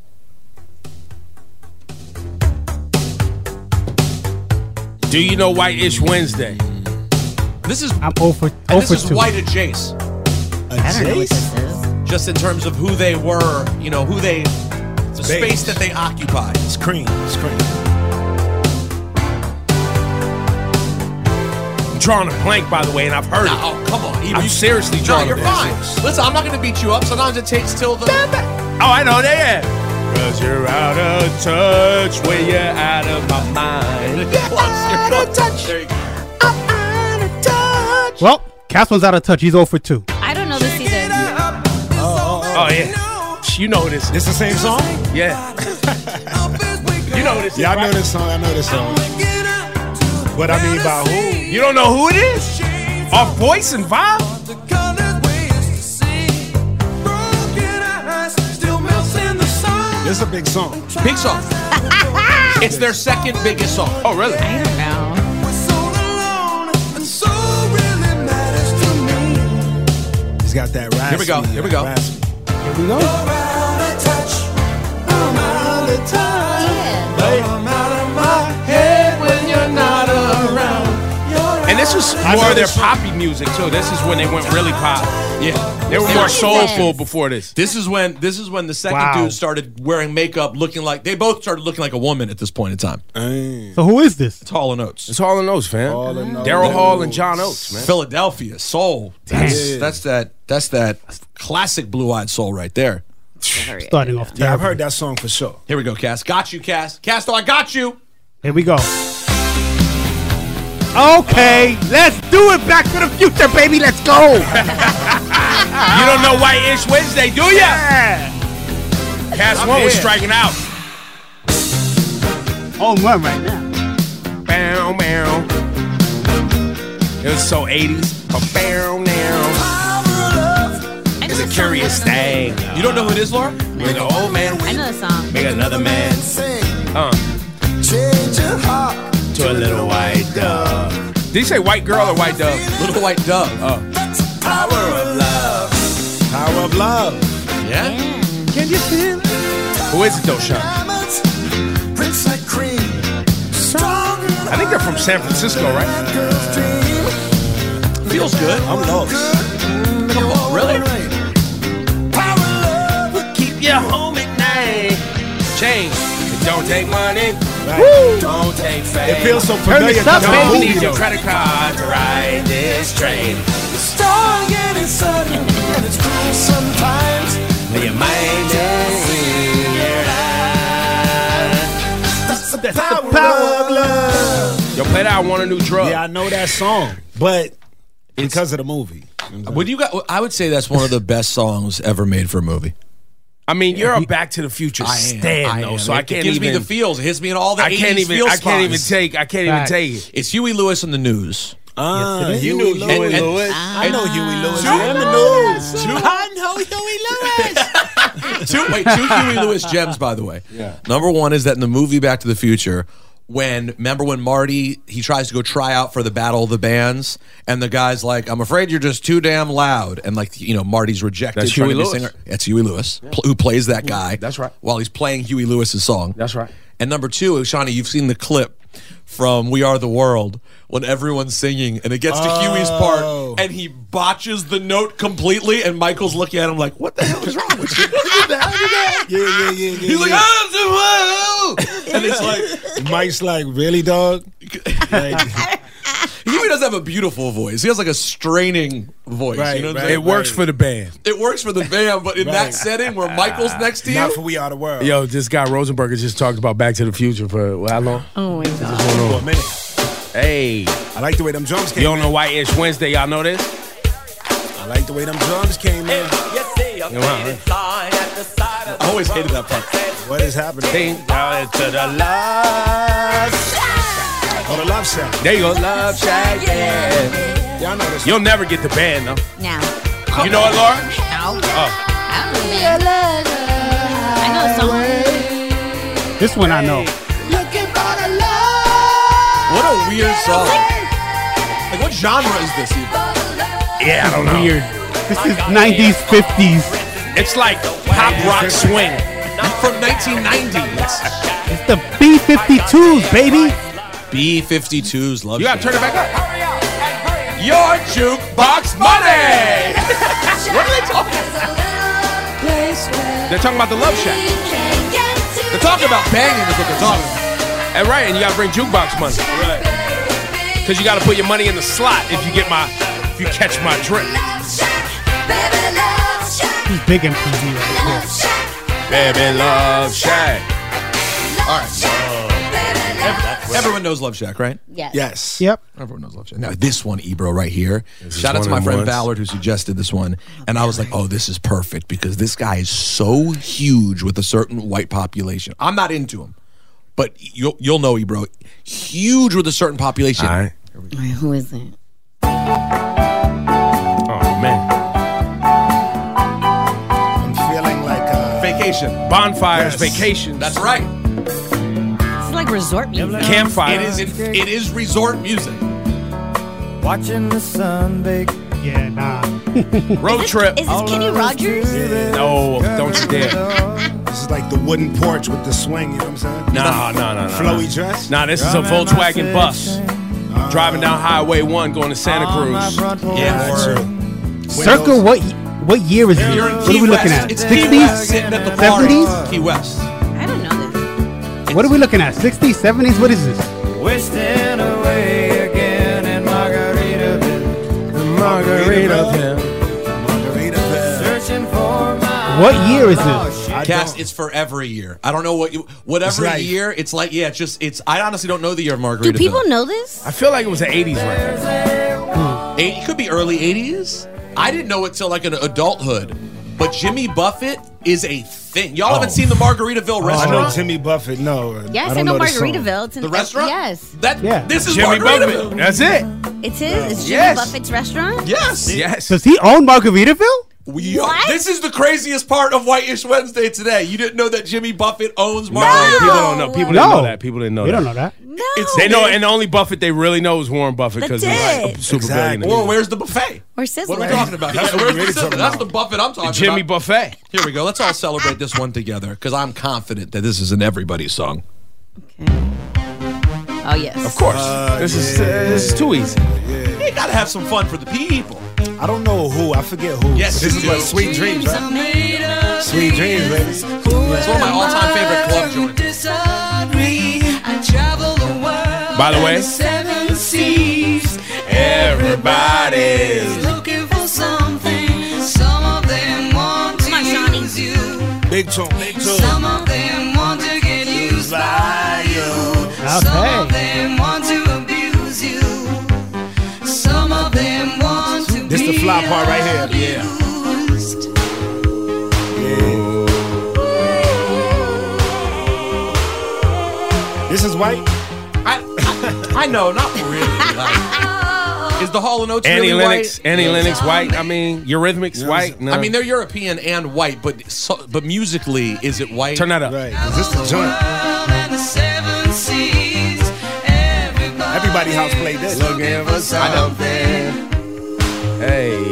E: Do you know White-ish Wednesday?
K: This is
L: I'm 0 for
K: and this
L: 0
K: is
L: for 2.
K: white at Jace.
F: I don't know what this is.
K: Just in terms of who they were, you know, the space that they occupied.
H: It's cream. It's cream.
E: I'm drawing a blank, by the way, and I've heard it.
K: Oh, come on.
E: I'm seriously
K: No,
E: drawing
K: you're
E: a
K: fine.
E: blank.
K: Listen, I'm not going to beat you up. Sometimes it takes till the...
E: Oh, I know that. Cause you're out of touch when you're out of my mind.
K: You're close. There you go.
L: Well, Cass one's out of touch. He's 0 for 2.
F: I don't know this either.
E: Oh, yeah. You know this.
H: This the same song?
E: Yeah. You know this.
H: Yeah, I know
E: right?
H: this song. I know this song. But I mean, by who?
E: You don't know who it is? Off Voice and Vibe?
H: This is a big song.
K: Big song. It's their second biggest song.
E: Oh, really?
F: I don't know.
H: He's got that raspy.
K: Here we go. Here we go.
H: raspy.
L: Here we go.
E: And this was more of their poppy music, too. This is when they went really pop.
K: Yeah.
E: They were more soulful before this.
K: This is when the second
L: Wow.
K: dude started wearing makeup, looking like they both started looking like a woman at this point in time.
L: So who is this?
K: It's Hall & Oates.
E: It's Hall & Oates, fam. Daryl Hall and John Oates, man.
K: Philadelphia soul. That's that classic blue-eyed soul right there.
L: Starting off
H: Yeah, I've
L: terrible.
H: heard that song for sure.
K: Here we go, Cass. Got you, Cass. Casto, I got you.
L: Here we go. Okay, let's do it. Back to the Future, baby. Let's go.
E: You don't know White-ish Wednesday, do ya? Cass One was striking out.
L: Home run right now.
E: Bow, bow. It was so 80s. Bow, now. It's a curious thing.
K: You don't know who it is, Laura?
E: Make an old man
F: I know the song.
E: make another man
P: Change your heart
E: to a little white dove. Did he say white girl or white dove?
K: Little White Dove.
E: Oh.
P: power of love.
H: Power of love.
K: Yeah?
E: Can you feel it? Who is it though, Sean?
P: Diamonds, prints like cream. Stronger
E: I think they're from San Francisco, right?
P: girls dream.
K: Feels good.
H: I'm lost.
K: Come on, really?
E: Keep you home at night. Change. It don't take money.
H: Right.
E: Don't take fame.
H: It feels so
E: Turn
H: familiar.
E: this up,
H: to the
E: baby.
H: movie,
E: Need your
H: though.
E: credit card to ride this train.
P: Strong and it's sudden and it's cruel sometimes.
E: Your mind is in your eyes.
H: That's the power of love.
E: Yo, play that. I Want a New Drug.
H: Yeah, I know that song, but because of the movie.
K: Would you got? I would say that's one of the best songs ever made for a movie.
E: I mean, you're a Back to the Future stan, though, so I can't
K: It gives
E: even.
K: me the feels. It hits me in all the 80s
E: I can't even
K: feel
E: take. I can't even take it.
K: It's Huey Lewis in the News.
H: Huey Lewis. I know Huey Lewis.
K: I'm
H: in the news.
K: I know Huey Lewis. Two Huey Lewis gems, by the way.
E: Yeah.
K: Number one is that in the movie Back to the Future, remember when Marty, he tries to go try out for the Battle of the Bands, and the guy's like, I'm afraid you're just too damn loud. And Marty's rejected.
E: That's
K: trying
E: Huey
K: to be
E: Lewis.
K: singer. That's Huey Lewis, who plays that guy.
E: That's right.
K: While he's playing Huey Lewis's song.
E: That's right.
K: And number two, Shawnee, you've seen the clip from We Are the World when everyone's singing and it gets to Huey's part and he botches the note completely and Michael's looking at him like, what the hell is wrong with you?
H: Yeah.
K: He's like, oh, and it's like,
H: Mike's like, really, dog? Like,
K: Huey doesn't have a beautiful voice. He has like a straining voice.
H: Right,
K: you know what I'm
H: right.
K: saying?
E: It works for the band.
K: It works for the band, but in that setting where Michael's next to you,
H: not for We Are the World.
E: Yo, this guy Rosenberger just talked about Back to the Future for how long?
F: Oh my God.
H: For a minute.
E: Hey,
H: I like the way them drums came
E: you don't
H: in.
E: know White-ish Wednesday? Y'all know this?
H: I like the way them drums came in.
K: I always hated that part.
H: What is happening?
E: Think down to the love.
H: Oh, the Love Shack.
E: There you go, Love Shack. Yeah.
H: Y'all know this.
E: You'll never get the band though.
F: Now.
E: You know it, Laura?
F: No.
E: Oh.
F: I don't know, man. I know a song.
L: This one I know.
K: What a weird song. Like, what genre is this even?
E: Yeah, I don't know.
L: Weird. This is 90s, 50s.
E: It's like pop rock swing.
K: From 1990.
L: It's the B-52s, baby.
K: B-52s. Love
E: You gotta turn it back up.
K: Your jukebox money. What are they talking about?
E: They're talking about the Love Shack.
K: They're talking about banging is what they're talking about.
E: And right, and you gotta bring jukebox money.
K: Right.
E: Cause you gotta put your money in the slot if you catch my drift.
L: He's big MTV right
E: Baby Love Shack.
K: All right. Everyone knows Love Shack, right?
F: Yes.
H: Yes.
L: there. Yep.
K: Everyone knows Love Shack. Now, this one, Ebro, right here. Shout out
E: one
K: to my
E: of them
K: friend
E: ones.
K: Ballard who suggested this one. And I was like, oh, this is perfect because this guy is so huge with a certain white population. I'm not into him, but you'll know, Ebro. Huge with a certain population.
E: All right.
F: Wait, who is it?
E: Oh man.
H: I'm feeling like
K: Vacation.
E: Bonfires,
H: Yes.
E: vacations.
K: That's right.
F: This is like resort music.
E: Campfire.
K: It is resort music.
P: Watching the sun bake.
L: Yeah, nah.
E: Road trip.
F: Is this Kenny Rogers?
E: No, don't you dare.
H: this is like the wooden porch with the swing. You know what I'm saying?
E: No.
H: Flowy dress.
E: Nah, this is a Volkswagen bus. Driving down Highway 1 going to Santa Cruz.
K: Yeah,
L: Circa, what year is it?
K: You're in
L: What
K: Key
L: are we looking
K: West.
L: at?
K: It's Key West,
L: 60s?
K: sitting at the bar.
L: 70s?
K: Key West.
F: I don't know this.
L: What are we looking at? 60s, 70s? What is this?
P: Wasting away again in Margaritaville.
E: Margaritaville.
P: Searching for my
L: What year is this?
K: Cass, it's for every year. I don't know whatever
H: It's life.
K: year. It's like, yeah, it's. I honestly don't know the year of Margaritaville.
F: Do people know this?
E: I feel like it was an 80s record.
K: It could be early 80s. I didn't know it till like an adulthood. But Jimmy Buffett is a thing. Y'all haven't seen the Margaritaville
H: I
K: restaurant?
H: know Jimmy Buffett. No.
F: Yes, I
H: don't
F: know
H: this song.
F: Margaritaville. It's in
K: The restaurant?
F: Yes.
K: This is
E: Jimmy
K: Margaritaville.
E: Buffett. That's it.
F: It's his. It's Jimmy
E: Yes.
F: Buffett's restaurant.
K: Yes.
E: Yes.
L: Does he own Margaritaville?
F: What?
K: This is the craziest part of White-ish Wednesday today. You didn't know that Jimmy Buffett owns
E: No,
K: Margaritaville?
E: people don't know. People didn't know that. People didn't know
L: We
E: that.
L: don't know that.
F: No.
E: They know, and the only Buffett they really know is Warren Buffett because he's like a
F: That's
E: super billionaire.
K: Or where's the buffet?
F: Or Sizzler.
K: What are we talking about?
H: That's what
K: Where's
H: we're really
K: the
H: talking
K: Sizzler? That's
H: about.
K: the Buffett I'm talking
E: Jimmy
K: about.
E: Buffet.
K: Here we go. Let's all celebrate this one together because I'm confident that this is an everybody's song.
F: Oh yes.
E: Of course. This is too easy.
K: They gotta have some fun for the people.
H: I don't know who. I forget who.
K: Yes,
H: this
K: you
H: is
K: do.
H: what Sweet Dreams, right? Sweet Dreams, baby.
K: It's one of my all-time favorite club joints.
E: By the way,
P: Seven seas.
E: everybody's
P: Looking for something. Some of them want to use you.
H: Big tune, big tune.
P: Some of them want to get used by you. Some of them want to abuse you. Some of them want to
H: This the fly part right here. Yeah. This is white.
K: I know, not really. Like, is the Hall & Oates
E: Annie
K: really
E: Lennox,
K: white?
E: Annie Lennox white. I mean, Eurythmics white. No.
K: I mean, they're European and white, but musically, is it white?
E: Turn that up.
H: Right. Is this the joint? Everybody house played this.
E: Looking for something. Hey.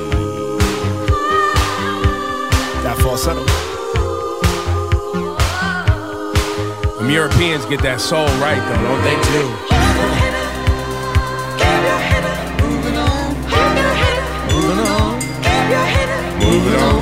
H: That falsetto.
E: Them Europeans get that soul right, though, don't they?
K: do.
E: Moving on.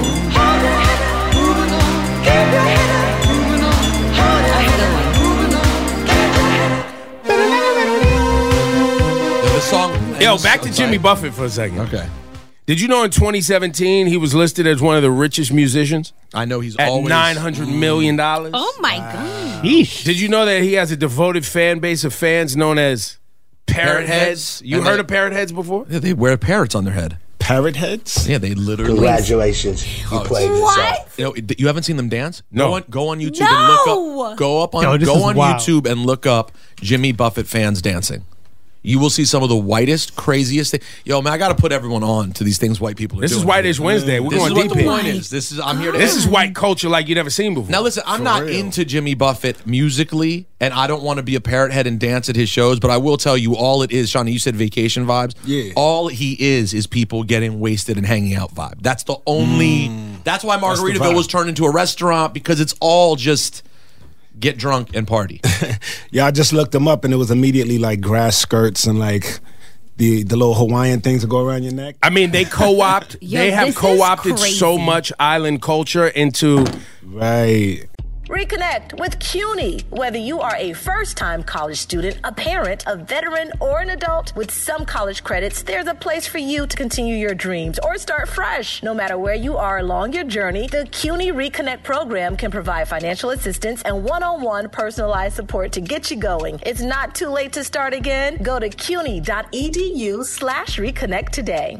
K: The song.
E: Yo, back to Jimmy Buffett for a second.
K: Okay.
E: Did you know in 2017 he was listed as one of the richest musicians?
K: I know he's
E: at
K: always
E: $900 million.
F: Oh my God.
E: Did you know that he has a devoted fan base of fans known as parrot heads? You heard of parrot heads before?
K: Yeah, they wear parrots on their head.
H: Parrot heads?
K: Yeah, they literally.
J: Congratulations, you played yourself.
K: You know, you haven't seen them dance?
E: No.
K: Go on YouTube and look up. Go up on
L: Yo, this is wild.
K: YouTube and look up Jimmy Buffett fans dancing. You will see some of the whitest, craziest things. Yo, man, I got to put everyone on to these things white people are
E: This
K: doing.
E: is Whitish Wednesday. We're
K: This
E: going
K: is what
E: deep
K: the
E: here.
K: point is. I'm here to.
E: This is white culture like you never seen before.
K: Now listen, I'm not into Jimmy Buffett musically, and I don't want to be a parrot head and dance at his shows, but I will tell you all it is, Shawnee, you said vacation vibes.
H: Yeah.
K: All he is people getting wasted and hanging out vibe. That's the only, that's why
H: That's the
K: Margaritaville
H: vibe.
K: was turned into a restaurant, because it's all just get drunk and party.
H: Yeah, I just looked them up and it was immediately like grass skirts and like the little Hawaiian things that go around your neck.
E: I mean, they co-opt.
F: Yo,
E: they have
F: this is
E: co-opted
F: crazy.
E: so much island culture into.
H: Right.
A: Reconnect with CUNY. Whether you are a first-time college student, a parent, a veteran, or an adult, with some college credits, there's a place for you to continue your dreams or start fresh. No matter where you are along your journey, the CUNY Reconnect program can provide financial assistance and one-on-one personalized support to get you going. It's not too late to start again. Go to cuny.edu/reconnect today.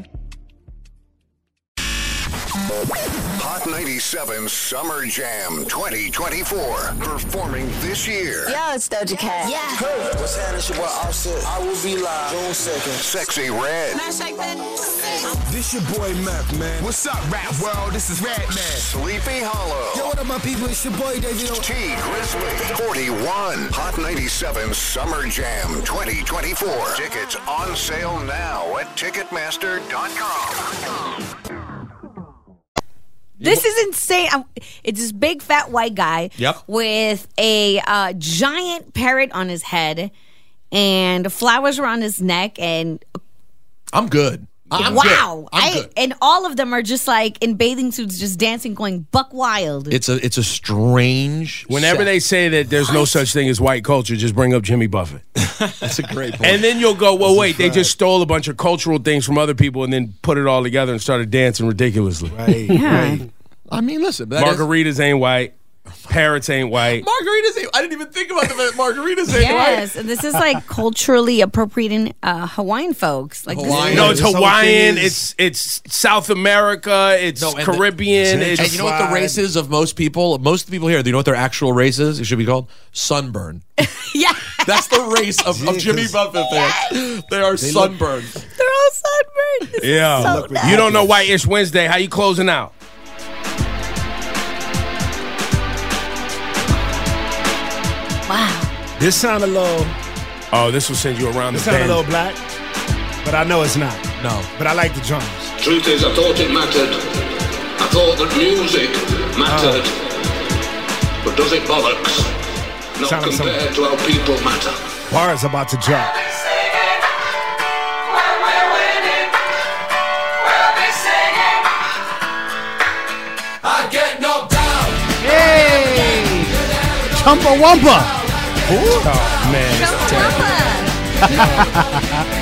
B: Hot 97 Summer Jam 2024. Performing this year.
Q: Yo, it's Doja Cat. Yeah.
M: Hey, what's happening? It's your boy Offset. I will be live June 2nd.
B: Sexy Red.
G: This your boy Mac, man. What's up, rap world? This is Red Man.
B: Sleepy Hollow.
G: Yo, what up, my people? It's your boy David.
B: T Grizzly. 41. Hot 97 Summer Jam 2024. Tickets on sale now at Ticketmaster.com.
F: This is insane. It's this big fat white guy with a giant parrot on his head and flowers around his neck. And
K: I'm good.
F: wow.
K: I'm good.
F: And all of them are just like in bathing suits, just dancing, going buck wild.
K: It's a strange.
E: Whenever they say that there's no such thing as white culture, just bring up Jimmy Buffett.
K: That's a great point.
E: And then you'll go, well, wait, they just stole a bunch of cultural things from other people and then put it all together and started dancing ridiculously.
H: Right.
F: Yeah.
K: I mean, listen,
E: Margaritas ain't white. Parrots ain't white.
K: Margaritas ain't. I didn't even think about the fact margaritas ain't
F: Yes, and this is like culturally appropriating Hawaiian folks. Like this is-
E: No, it's Hawaiian. It's South America. It's Caribbean.
K: And you know what the race is of most people? Most of the people here, do you know what their actual race is? It should be called sunburn.
F: Yeah.
K: That's the race of Jimmy Buffett fans. They are sunburned.
F: They're all sunburned. This is
E: Yeah.
F: so nice.
E: You don't know White-ish Wednesday. How you closing out?
F: Wow.
H: This sound a little.
E: Oh, this will send you around
H: This
E: the
H: sound a
E: bend.
H: little black, but I know it's not.
K: No.
H: But I like the drums.
R: Truth is, I thought it mattered. I thought that music mattered. But does it bollocks? Not
H: Sound like
R: compared to how people matter.
H: Bars about to drop.
L: Chumbawamba.
E: Oh, man.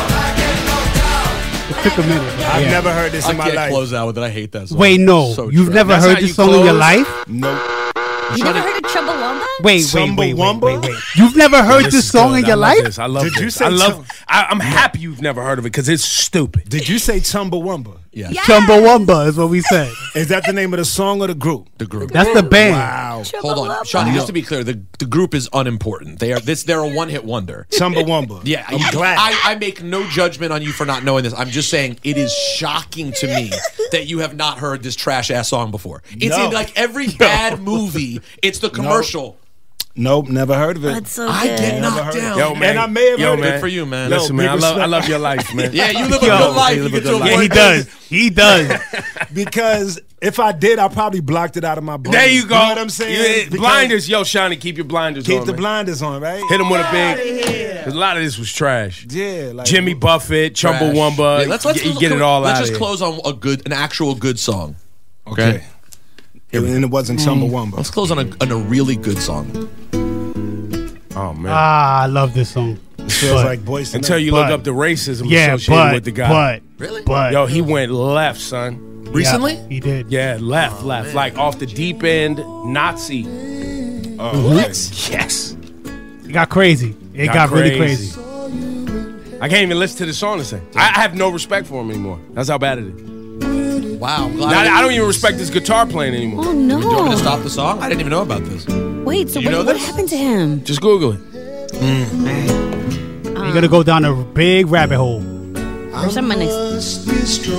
L: It took a minute.
H: I've never heard this in my
K: I can't
H: life.
K: close out with it. I hate that song.
L: Wait, no.
K: So
L: You've
K: trash.
L: never
E: That's
L: heard
E: how
L: this
E: you
L: song in your
E: close?
L: life?
H: Nope.
F: You never heard of Chumbawamba?
L: Wait. You've never heard this song in your life?
E: I love
H: Did
E: this.
H: you say
E: I'm happy you've never heard of it because it's stupid.
H: Did you say Chumbawamba?
K: Yeah.
L: Chumbawamba is what we said.
H: Is that the name of the song or the group?
K: The group.
L: That's the band.
H: Wow.
K: Hold on, Shawnee. Just to be clear, the group is unimportant. They're a one-hit wonder.
H: Chumbawamba.
K: Yeah,
H: I'm glad.
K: I make no judgment on you for not knowing this. I'm just saying it is shocking to me that you have not heard this trash ass song before. It's in like every bad movie. It's the commercial.
H: Nope, never heard of it.
F: That's so
K: I
F: good.
K: get knocked down.
E: Yo, man.
H: And I may have heard
E: man.
K: Good for you, man.
E: Listen, man, I love your life, man.
K: Yeah, you live a good life. You get to
L: Yeah, he
K: avoid
L: does. He does.
H: Because if I did, I probably blocked it out of my brain.
E: There you go.
H: You know what I'm saying?
E: Yeah, blinders. Yo, Shawnee, keep your blinders
H: Keep
E: on.
H: the
E: man.
H: blinders on, right?
E: Hit him with a big. 'Cause a lot of this was trash.
H: Yeah, like
E: Jimmy Buffett, Chumbawamba.
K: Yeah, let's
E: you get it all
K: let's
E: out
K: just
E: of
K: close on an actual good song.
H: Okay. And it wasn't Chumbawamba.
K: Let's close on a really good song.
E: Oh man.
L: Ah, I love this song.
H: It feels like Boyz II
E: Until
H: Men.
E: you look up the racism
L: Yeah,
E: associated with the guy.
K: Really?
L: But
E: Yo, he went left, son.
K: Recently?
L: Yeah, he did.
E: Yeah, left, like off the deep end, Nazi.
K: What?
E: Yes.
L: It got crazy. It got really crazy.
E: I can't even listen to the song the same. I have no respect for him anymore. That's how bad it is.
K: Wow. I'm glad
E: Now, I don't even respect his guitar playing anymore.
F: Oh, no.
K: Do you want me to stop the song? I didn't even know about this.
F: Wait, so
K: You know
F: what
K: this?
F: happened to him?
E: Just Google it.
L: You're gonna go down a big rabbit hole.
F: Or someone next.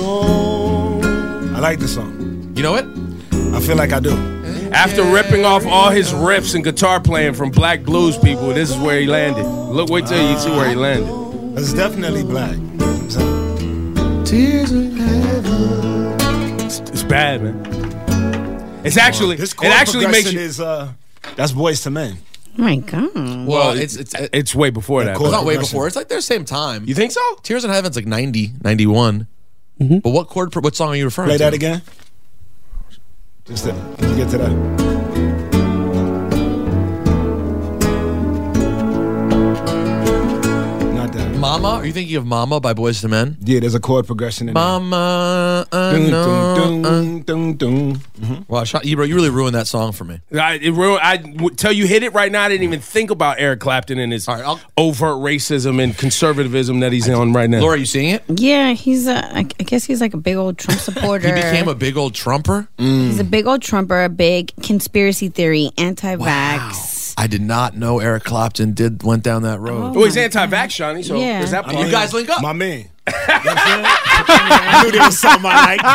H: I like the song.
K: You know it?
H: I feel like I do.
E: After ripping off all his riffs and guitar playing from black blues people, this is where he landed. Wait till you see where he landed.
H: It's definitely black.
E: Tears of heaven. It's bad, man. It's actually
H: This
E: it actually makes you.
H: is that's Boyz II Men.
F: Oh my God.
K: Well,
E: it's way before that.
K: It's not way
H: progression.
K: before. It's like their same time.
E: You think so?
K: Tears in Heaven's like 90, 91. But what song are you referring
H: Play
K: to?
H: that again. Just let me get to that. Not that.
K: Mama? Are you thinking of Mama by Boyz II Men?
H: Yeah, there's a chord progression in
K: Mama,
H: there.
K: no.
H: Dun, dun, dun.
K: Wow, you really ruined that song for me.
E: Till you hit it right now, I didn't even think about Eric Clapton and his overt racism and conservatism that he's on right now.
K: Laura, are you seeing it?
F: Yeah, I guess he's like a big old Trump supporter.
K: He became a big old Trumper?
F: He's a big old Trumper, a big conspiracy theory, anti-vax.
K: I did not know Eric Clapton went down that road.
E: Well, he's anti-vax, Shawnee, so
F: Yeah.
E: there's that part.
K: You guys link up.
H: My man. You know what I'm saying? I knew there was something I liked.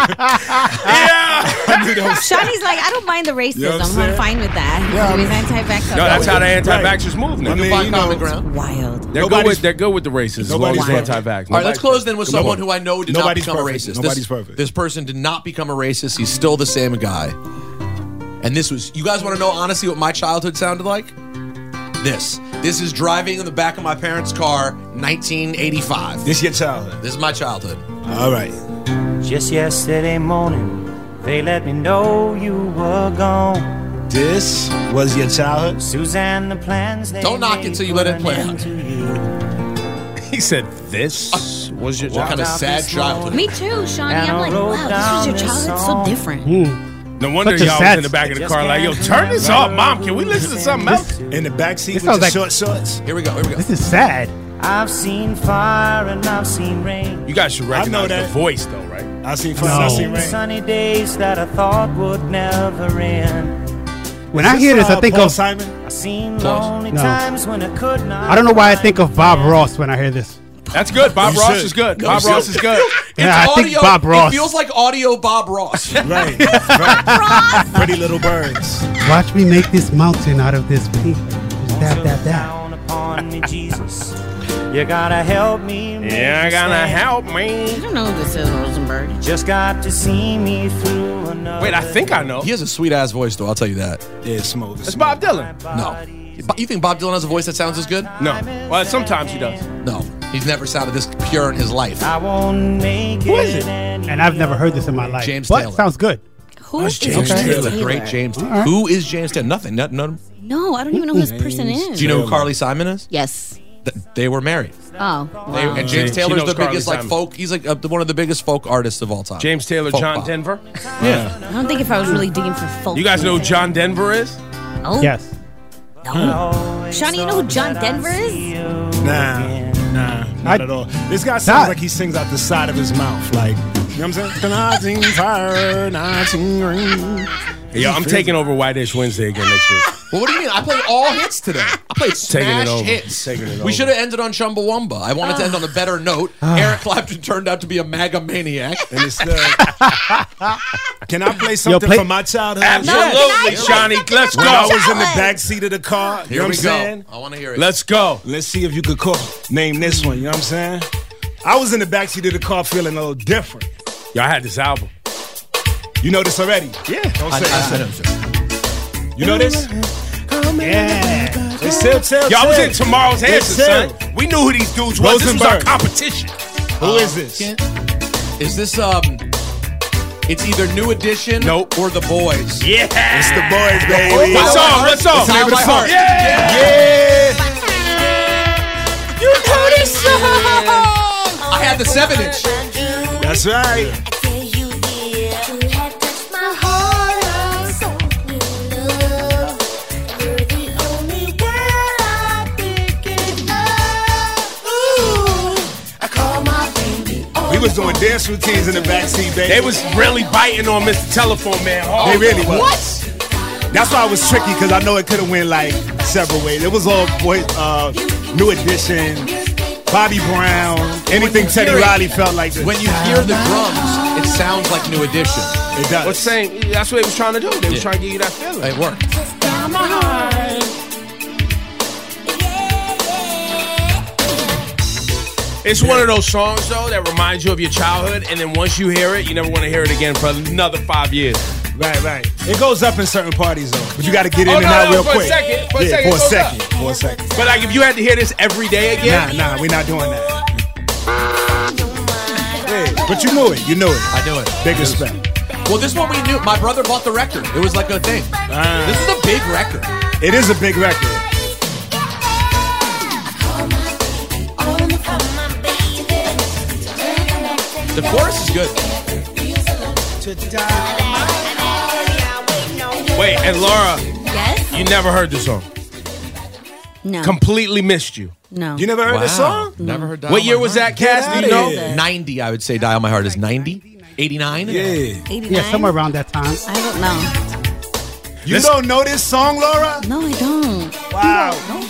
H: I knew there was
F: Shawnee's like, I don't mind the racism.
H: You know what I'm
F: I'm
H: saying?
F: fine with that.
H: Yeah,
F: He's anti-vax.
E: No, that's how the anti-vaxxers move now.
H: I mean,
K: Find
H: you know,
K: common ground.
F: Wild.
E: They're good with the racists as long as
H: Nobody's
E: they're
H: perfect.
E: anti-vax.
K: All right, let's close then with someone who I know did not
H: Nobody's
K: become
H: perfect.
K: a racist.
H: Nobody's perfect.
K: This person did not become a racist. He's still the same guy. And this was, you guys want to know honestly what my childhood sounded like? This is driving in the back of my parents' car, 1985.
H: This your childhood.
K: This is my childhood.
H: All right.
Q: Just yesterday morning, they let me know you were gone.
H: This was your childhood?
Q: Suzanne, the plans they
K: Don't knock it till you let it play out.
E: He said, "This was your
K: What kind of sad childhood?"
F: Me too, Shawnee. I'm like, wow, this was your childhood. So different.
E: No wonder
L: Such a
E: y'all
L: sad
E: was in the back of the car like, yo, turn this off, Mom. Can we listen to something else?
H: In the backseat with
L: sounds
H: the
L: like-
H: short shorts.
K: Here we go.
L: This is sad.
Q: I've seen fire and I've seen rain.
E: You guys should recognize the
H: that.
E: voice, though, right?
H: I seen fire. I seen rain.
Q: Sunny days that I thought would never end.
L: When I hear this, I think
H: Paul
L: of.
H: Simon.
Q: I seen lonely
L: No.
Q: times when I could not.
L: I don't know why I think of Bob Ross when I hear this.
E: That's good. Bob
H: You
E: Ross
H: should.
E: is good.
H: You
E: Bob
H: should.
E: Ross is good.
L: Yeah, I think Bob Ross.
K: It feels like audio Bob Ross.
H: Right. right. Pretty little birds.
L: Watch me make this mountain out of this paper. Just dab, dab, dab.
Q: Down upon me, Jesus. You gotta help me. make
E: Yeah,
Q: me
E: gonna
Q: stand.
E: help
F: I
E: me.
F: don't know who this is, Rosenberg.
Q: You just got to see me through another.
E: Wait, I think I know.
K: He has a sweet ass voice, though. I'll tell you that.
H: Yeah, smooth.
E: It's Bob Dylan.
K: No. You think Bob Dylan has a voice that sounds as good?
E: No. Well, sometimes he does.
K: No. He's never sounded this pure in his life.
Q: I won't make
E: Who is it?
L: And I've never heard this in my life.
K: James
L: but
K: Taylor.
L: sounds good.
F: Who is James
K: Taylor?
F: Taylor?
K: Great James Taylor.
F: Alright.
K: Who is James Taylor? Nothing. None.
F: No, I don't even know who this person is.
K: Do you know who Carly Simon is?
F: Yes.
K: They were married.
F: Oh, wow.
K: And James
E: She
K: Taylor's
E: knows
K: the
E: Carly
K: biggest like
E: Simon.
K: folk. He's like one of the biggest folk artists of all time.
E: James Taylor,
K: Folk
E: John
K: pop.
E: Denver.
K: Yeah.
F: I don't think if I was really digging for folk.
E: You guys know who John Denver is?
F: Oh.
L: Yes.
F: No. Shawnee, you know who John Denver is?
H: Nah, not at all. This guy sounds like he sings out the side of his mouth, like, you know what I'm saying? Tonight's fire, night's rain.
E: Yo, I'm taking over White Dish Wednesday again next week.
K: Well, what do you mean? I played all hits today. I played
E: Taking it
K: smash
E: over.
K: hits.
E: Taking it
K: We
E: over.
K: should have ended on Chumbawamba. I wanted to end on a better note. Eric Clapton turned out to be a MAGA maniac.
H: And it's Can I play something
L: play-
H: from my childhood?
E: Absolutely, Shawnee. Let's
H: When I
E: go.
H: was in the back seat of the car, you
K: Here
H: know
K: we
H: what I'm
K: go.
H: saying?
K: I want to hear it.
E: Let's go.
H: Let's see if you could name this one, you know what I'm saying? I was in the back seat of the car feeling a little different.
E: Y'all had this album.
H: You know this already?
E: Yeah.
H: Don't say
K: I said it.
H: You know this? Yeah. It's Till.
E: Y'all was in Tomorrow's
H: It's
E: Answer,
H: Till.
E: son. We knew who these dudes was. This was our
H: Rosenberg.
E: competition.
H: Who is this?
K: Is this It's either New Edition or The Boys.
E: Yeah.
H: It's The Boys, baby.
E: What song? What song?
H: It's How My Heart.
E: Yeah.
F: You know this song.
K: I had the 7-inch.
H: That's right. We was doing dance routines in the backseat, baby.
E: They was really biting on Mr. Telephone Man.
H: They really was.
E: What?
H: That's why it was tricky, because I know it could have went like several ways. It was all New Edition, Bobby Brown, anything Teddy Riley felt like this.
K: When you hear the drums, it sounds like New Edition.
H: It does.
E: What's saying? That's what they was trying to do. They was trying to give you that feeling.
K: It worked.
E: It's one of those songs, though, that reminds you of your childhood, and then once you hear it, you never want to hear it again for another 5 years.
H: Right. It goes up in certain parties, though. But you got to get in and
E: no,
H: out real
E: for
H: quick.
E: a second. For a
H: Yeah,
E: second.
H: for a
E: it goes
H: second.
E: up.
H: For a second.
E: But like, if you had to hear this every day again,
H: Nah, we're not doing that. Yeah, but you knew it.
K: I knew it.
H: Big respect.
K: Well, this one we knew. My brother bought the record. It was like a thing. This is a big record.
H: It is a big record.
K: The chorus is good.
E: wait, and Laura,
F: Yes?
E: you never heard the song.
F: No.
E: Completely missed you.
F: No.
H: You never heard this song?
K: Never heard.
E: What year was that, Cass? Do you know?
K: 90, I would say. Dial My Heart is 90. 89?
H: Yeah.
F: 89?
L: Yeah, somewhere around that time.
F: I don't know.
H: You don't know this song, Laura?
F: No, I don't.
H: Wow.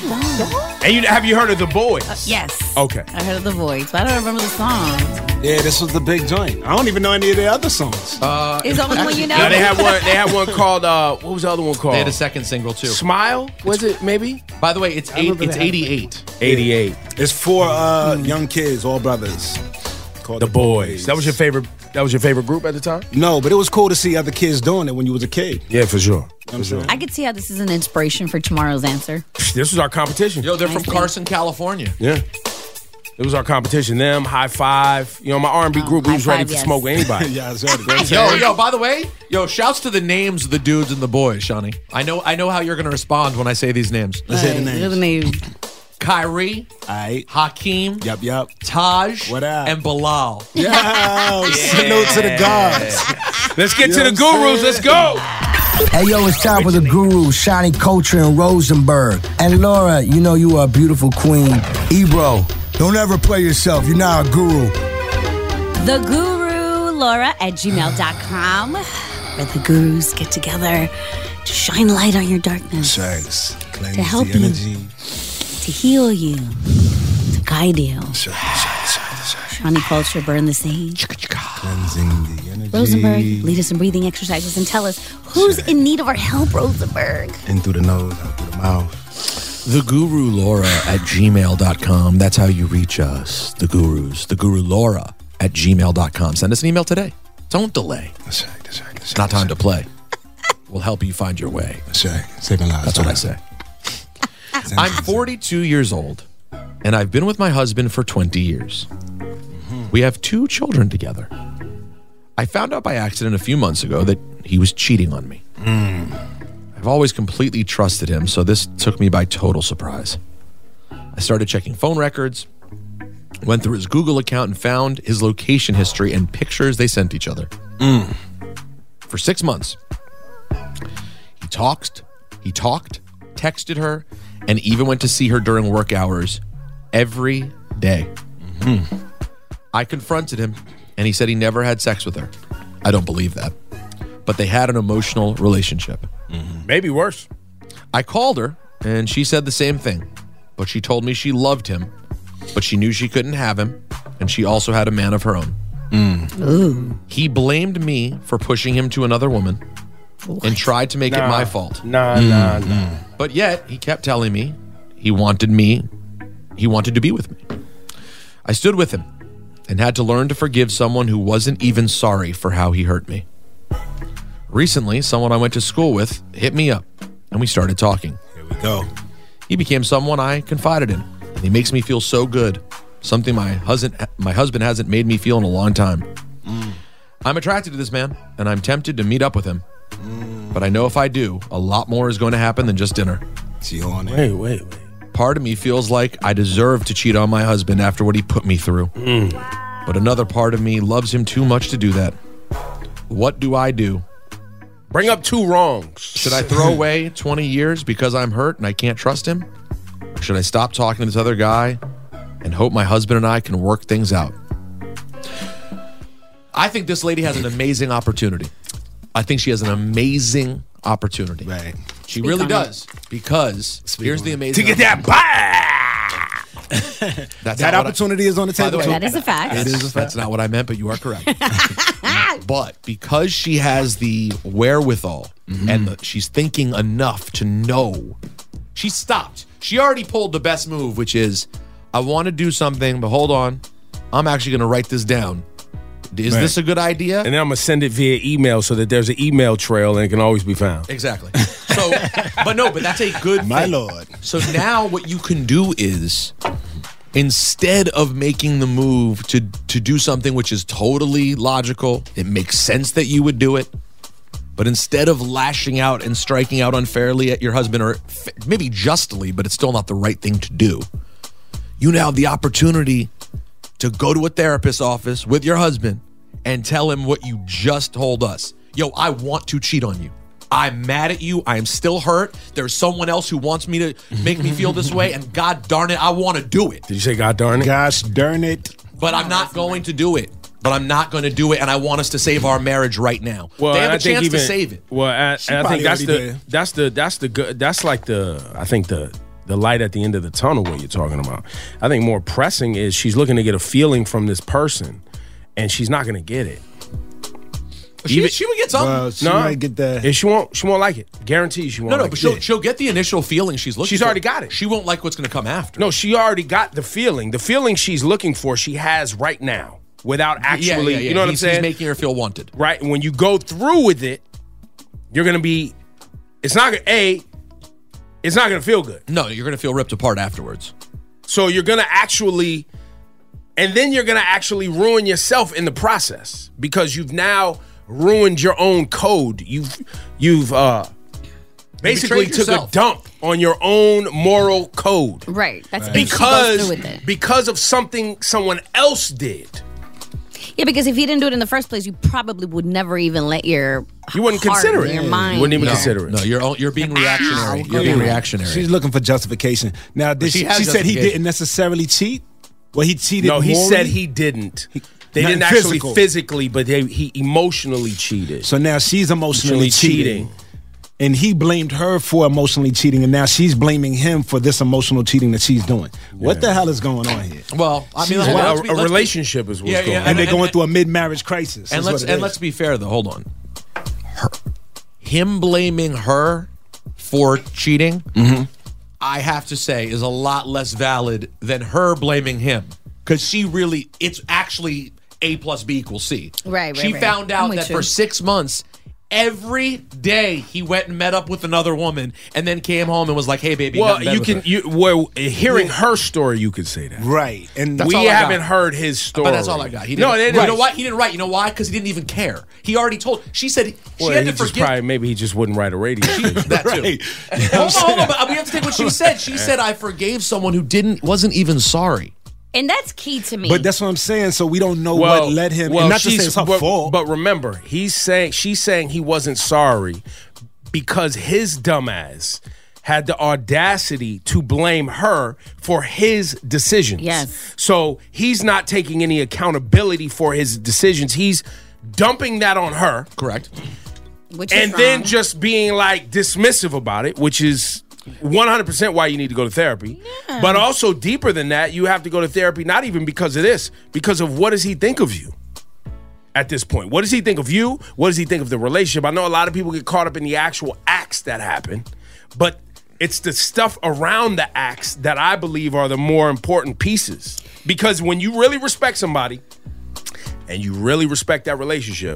E: And have you heard of The Boys?
F: Yes.
E: Okay.
F: I heard of The Voice, but I don't remember the song.
H: Yeah, this was the big joint. I don't even know any of the other songs.
F: Is the only one you know?
E: No, they had one called, what was the other one called?
K: They had a second single, too.
E: Smile? Was it, maybe?
K: By the way, it's 88.
E: 88.
H: It's four young kids, all brothers. Called
E: The Boys. That was your favorite group at the time?
H: No, but it was cool to see other kids doing it when you was a kid.
E: Yeah, for sure.
F: I could see how this is an inspiration for tomorrow's answer.
E: This was our competition.
K: Yo, they're from Carson, California.
E: Yeah. It was our competition. Them, High Five. You know, my R&B group, we was ready to smoke with anybody.
H: Yeah, I was ready.
K: Yo, by the way, shouts to the names of the dudes and the boys, Shawnee. I know how you're going to respond when I say these names.
H: Let's hear the names.
F: Hear the names.
K: Kyrie, Hakeem,
H: Yep.
K: Taj,
H: What up?
K: and Bilal.
H: Yeah, salute to the gods.
E: Let's get to the gurus. Let's go.
J: Hey, yo, it's time for the guru, Shawnee Culture and Rosenberg. And Laura, you know you are a beautiful queen. Ebro, don't ever play yourself. You're not a guru.
F: The Guru, Laura at gmail.com, where the gurus get together to shine light on your darkness,
H: Sex,
F: to help you, to heal you, to guide you. Shawnee Culture, burn the sage.
H: Cleansing the energy.
F: Rosenberg, lead us in breathing exercises and tell us who's in need of our help, Rosenberg.
H: In through the nose, out through the mouth.
K: The Guru Laura at gmail.com. That's how you reach us. The Gurus. The Guru Laura at gmail.com. Send us an email today. Don't delay. It's not time to play. We'll help you find your way.
H: Saving lives.
K: That's what I say. I'm 42 years old, and I've been with my husband for 20 years. We have 2 children together. I found out by accident a few months ago that he was cheating on me. I've always completely trusted him, so this took me by total surprise. I started checking phone records, went through his Google account and found his location history and pictures they sent each other. For 6 months, he talked, texted her, and even went to see her during work hours every day. I confronted him, and he said he never had sex with her. I don't believe that. But they had an emotional relationship.
E: Maybe worse.
K: I called her, and she said the same thing. But she told me she loved him, but she knew she couldn't have him, and she also had a man of her own. He blamed me for pushing him to another woman and tried to make it my fault.
E: Nah.
K: But yet, he kept telling me he wanted to be with me. I stood with him and had to learn to forgive someone who wasn't even sorry for how he hurt me. Recently, someone I went to school with hit me up, and we started talking.
H: Here we go.
K: He became someone I confided in, and he makes me feel so good, something my husband hasn't made me feel in a long time. I'm attracted to this man, and I'm tempted to meet up with him. But I know if I do, a lot more is going to happen than just dinner.
E: Wait.
K: Part of me feels like I deserve to cheat on my husband after what he put me through. But another part of me loves him too much to do that. What do I do?
E: Bring up two wrongs.
K: Should I throw away 20 years because I'm hurt and I can't trust him? Or should I stop talking to this other guy and hope my husband and I can work things out? I think this lady has an amazing opportunity. I think she has an amazing opportunity.
H: Right.
K: She really does. Because here's the amazing
H: to get that
K: that
H: opportunity is on the table.
F: That is a fact.
H: It is a fact.
K: That's not what I meant, but you are correct. But because she has the wherewithal and she's thinking enough to know, she stopped. She already pulled the best move, which is, I want to do something, but hold on. I'm actually going to write this down. Is this a good idea?
E: And then I'm going to send it via email so that there's an email trail and it can always be found.
K: Exactly. So, but that's a good thing.
H: My Lord.
K: So now what you can do is, instead of making the move to do something which is totally logical, it makes sense that you would do it, but instead of lashing out and striking out unfairly at your husband, or maybe justly, but it's still not the right thing to do, you now have the opportunity to go to a therapist's office with your husband and tell him what you just told us. Yo, I want to cheat on you. I'm mad at you. I am still hurt. There's someone else who wants me to make me feel this way, and God darn it, I want to do it.
E: Did you say God darn it?
H: Gosh darn it.
K: But I'm not going to do it. And I want us to save our marriage right now. Well, they have a chance to save it.
E: Well, and I think that's like the light at the end of the tunnel, what you're talking about. I think more pressing is she's looking to get a feeling from this person, and she's not going to get it.
K: She would get something.
H: Well, she might get that.
E: She won't like it. Guarantee she won't.
K: No, but she'll get the initial feeling she's looking for.
E: She's already got it.
K: She won't like what's going to come after.
E: No, she already got the feeling. The feeling she's looking for, she has right now, without actually. You know what I'm saying?
K: He's making her feel wanted.
E: Right. And when you go through with it, you're going to be. It's not going to feel good.
K: No, you're going to feel ripped apart afterwards.
E: So you're going to actually, and then you're going to actually ruin yourself in the process, because you've now ruined your own code. You've basically took a dump on your own moral code.
F: Right. That's
E: because of something someone else did.
F: Yeah, because if he didn't do it in the first place, you probably would never even let your
E: wouldn't consider it.
F: Your mind.
E: You wouldn't even consider it.
K: No, you're being reactionary. You're being reactionary.
H: She's looking for justification. Now, she said he didn't necessarily cheat? Well, he cheated
E: No, he
H: morally?
E: said he didn't. They didn't actually physically, but he emotionally cheated.
H: So now she's emotionally cheating. And he blamed her for emotionally cheating, and now she's blaming him for this emotional cheating that she's doing. What the hell is going on here?
K: Well, I mean,
E: a relationship is what's going on.
H: And they're going through a mid-marriage crisis.
K: And let's be fair, though. Hold on. Him blaming her for cheating, I have to say, is a lot less valid than her blaming him. Because it's actually A plus B equals C.
F: Right.
K: She found out that for 6 months, every day he went and met up with another woman and then came home and was like, "Hey, baby."
E: Well, hearing her story, you could say that,
H: right? And
E: we haven't heard his story.
K: But that's all I got. You know what? He didn't write. You know why? Because he didn't even care. He already told. She said she had to forgive.
E: Maybe he just wouldn't write a radio station.
K: That too. Hold on. But we have to take what she said. She said, "I forgave someone who wasn't even sorry."
F: And that's key to me.
H: But that's what I'm saying. So we don't know what led him.
E: Well,
H: and not to say it's her fault.
E: But remember, she's saying he wasn't sorry because his dumbass had the audacity to blame her for his decisions.
F: Yes.
E: So he's not taking any accountability for his decisions. He's dumping that on her.
K: Correct.
E: And then just being like dismissive about it, which is 100% why you need to go to therapy. Yeah. But also deeper than that, you have to go to therapy not even because of this, because of what does he think of you at this point? What does he think of you? What does he think of the relationship? I know a lot of people get caught up in the actual acts that happen, but it's the stuff around the acts that I believe are the more important pieces. Because when you really respect somebody and you really respect that relationship,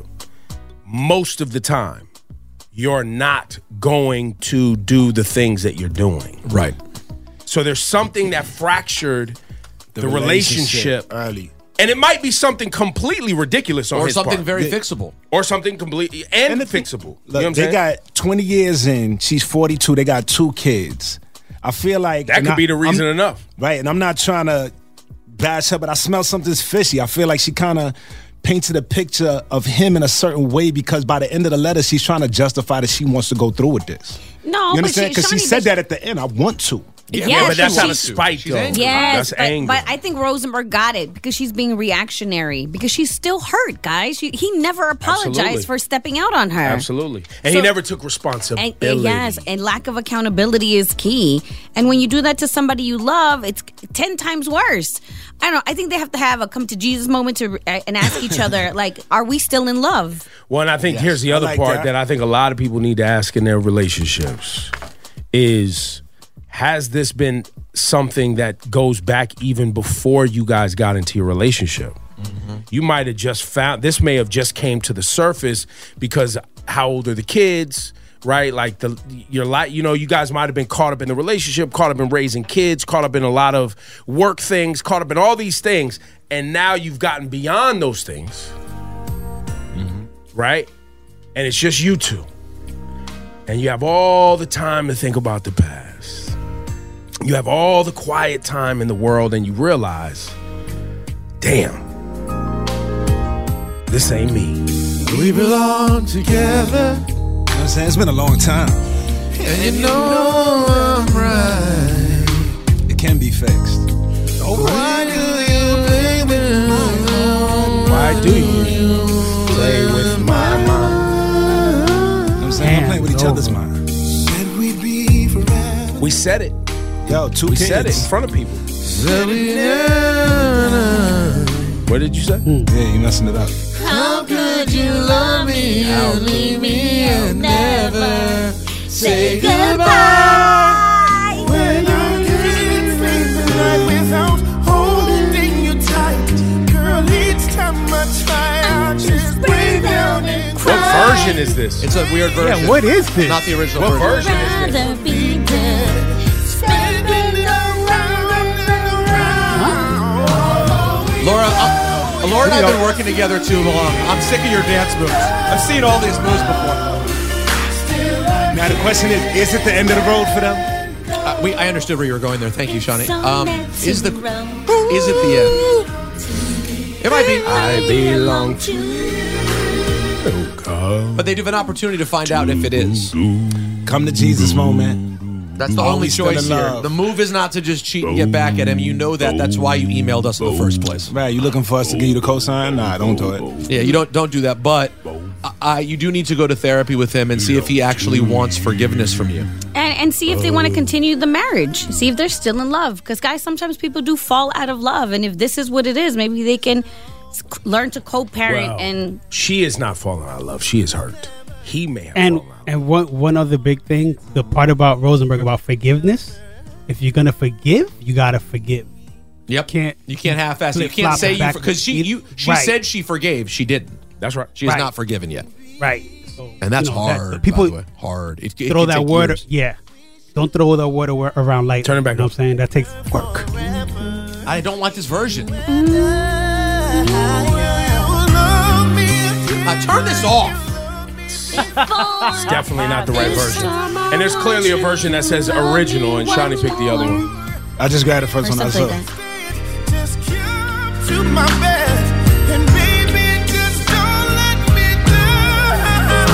E: most of the time, you're not going to do the things that you're doing.
K: Right.
E: So there's something that fractured the relationship
H: early.
E: And it might be something completely ridiculous on his part.
K: Or something very fixable.
E: Or something completely and fixable.
H: Look,
E: you know
H: they got 20 years in. She's 42. They got 2 kids. I feel like...
E: That could be the reason enough.
H: Right. And I'm not trying to bash her, but I smell something's fishy. I feel like she kind of painted a picture of him in a certain way because by the end of the letter, she's trying to justify that she wants to go through with this.
F: No,
H: you understand? Because she said that at the end. I want to.
E: Yeah, but that's out of spite, though.
F: Yes,
E: that's anger.
F: But I think Rosenberg got it because she's being reactionary. Because she's still hurt, guys. He never apologized for stepping out on her.
E: Absolutely. And he never took responsibility.
F: And lack of accountability is key. And when you do that to somebody you love, it's 10 times worse. I don't know. I think they have to have a come to Jesus moment and ask each other, like, are we still in love?
E: Well, and I think here's the other part that I think a lot of people need to ask in their relationships is... Has this been something that goes back even before you guys got into your relationship? Mm-hmm. You might have just found, this may have just came to the surface because how old are the kids, right? Like you guys might have been caught up in the relationship, caught up in raising kids, caught up in a lot of work things, caught up in all these things. And now you've gotten beyond those things, right? And it's just you two. And you have all the time to think about the past. You have all the quiet time in the world and you realize, damn, this ain't me.
G: We belong together.
H: You know what I'm saying? It's been a long time.
G: And you know I'm right.
H: It can be fixed.
G: Why do you play with my mind?
E: Why do you play with my mind?
H: You know what I'm saying? We're playing with each other's mind.
G: Said we'd be forever.
E: We said it.
H: Yo, 2
E: we
H: kids.
E: said it in front of people. What did you say?
H: Yeah, you messing it up.
G: How could you love me and leave me and never say goodbye? When I can't face the night without holding you tight. Girl, each time I try, I just break down and cry.
E: What version is this?
K: It's a weird version.
L: Yeah, what is this?
K: Not the original
E: What version is this?
K: Laura and I have been working together too long. I'm sick of your dance moves. I've seen all these moves before.
H: Now the question is it the end of the road for them?
K: I understood where you were going there. Thank you, Shawnee. Is it the end? It might be.
E: I belong to you.
K: But they do have an opportunity to find out if it is.
H: Come to Jesus moment.
K: That's the only choice here. The move is not to just cheat and get back at him. You know that. That's why you emailed us in the first place.
H: Right, you looking for us to give you the cosign? Nah, don't do it.
K: Yeah, you don't do that. But you do need to go to therapy with him and see if he actually wants forgiveness from you.
F: And see if they want to continue the marriage. See if they're still in love. Because, guys, sometimes people do fall out of love. And if this is what it is, maybe they can learn to co-parent.
E: Well,
F: and
E: she is not falling out of love. She is hurt. He may have fallen out.
L: And one other big thing, the part about Rosenberg about forgiveness, if you're gonna forgive, you gotta forgive.
K: Yep. You can't half-ass it. You can't say you because she
L: right.
K: said she forgave. She didn't.
E: That's right.
K: She has not forgiven yet.
L: Right.
K: And that's
L: you know,
K: hard,
L: people
K: by the way. Hard. It
L: throw
K: can
L: that
K: take
L: word.
K: years.
L: Yeah. Don't throw that word around lightly.
E: Turn it back
L: You know what I'm saying? That takes work.
K: I don't like this version. Turn this off.
E: It's definitely not the right version. And there's clearly a version that says original, and Shawnee picked the other one.
H: I just grabbed the first one I saw.
G: To my bed, and baby, just don't let me down.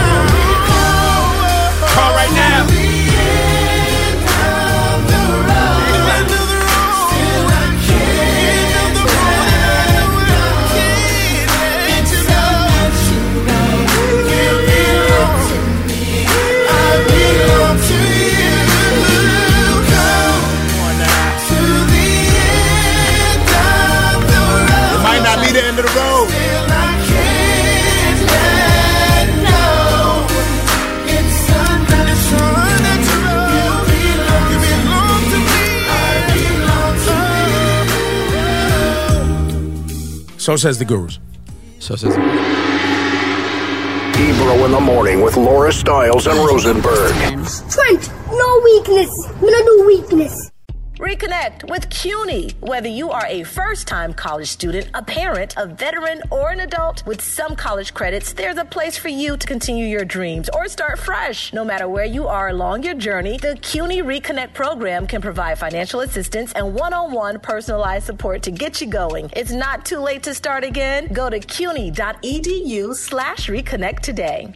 E: Call right now.
H: The end of the road.
E: So says the gurus.
K: So says the gurus.
B: Ebro in the morning with Laura Stiles and Rosenberg.
S: Trent, no weakness. We don't do weakness.
A: Reconnect with CUNY. Whether you are a first-time college student, a parent, a veteran, or an adult, with some college credits, there's a place for you to continue your dreams or start fresh. No matter where you are along your journey, the CUNY Reconnect program can provide financial assistance and one-on-one personalized support to get you going. It's not too late to start again. Go to cuny.edu/reconnect today.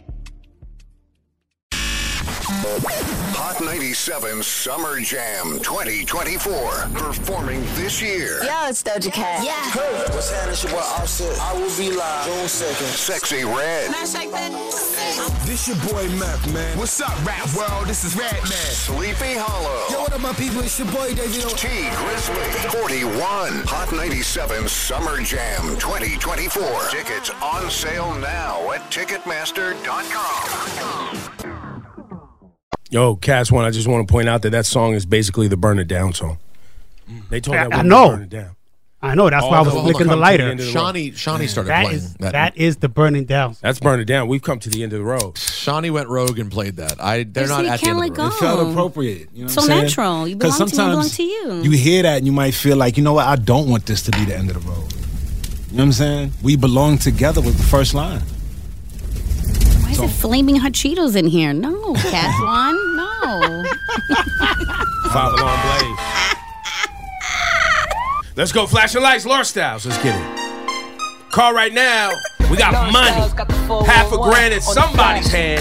B: Hot 97 Summer Jam 2024. Performing this year.
T: Yo, it's Doja Cat.
M: Yeah. Hey, what's happening? It's your boy Offset. I will be live June 2nd.
B: Sexy Red.
M: This your boy Mac, man. What's up, rap world? This is Red Man.
B: Sleepy Hollow.
M: Yo, what up, my people? It's your boy David.
B: T Grizzly. 41. Hot 97 Summer Jam 2024. Tickets on sale now at Ticketmaster.com.
E: Yo, Cass One, I just want to point out that song is basically the Burn It Down song. They told that
L: I
E: woman
L: know.
E: to burn it down.
L: I know. That's why I was flicking the lighter.
K: Shawnee started playing that.
L: That is the Burning Down.
E: That's Burn It Down. We've come to the end of the road.
K: Shawnee went rogue and played that. They're not at the end of the road.
H: It felt appropriate. You know
F: So
H: what I'm saying?
F: natural. You
H: 'Cause
F: belong to me, I belong to you.
H: You hear that and you might feel like, you know what, I don't want this to be the end of the road. You know what I'm saying? We belong together with the first line.
F: Why is it flaming hot Cheetos in here? No, Cass One, no.
E: 5 alarm blaze. Let's go flashing lights, Laura Styles. Let's get it. Call right now. We got money. Half a grand in somebody's hand.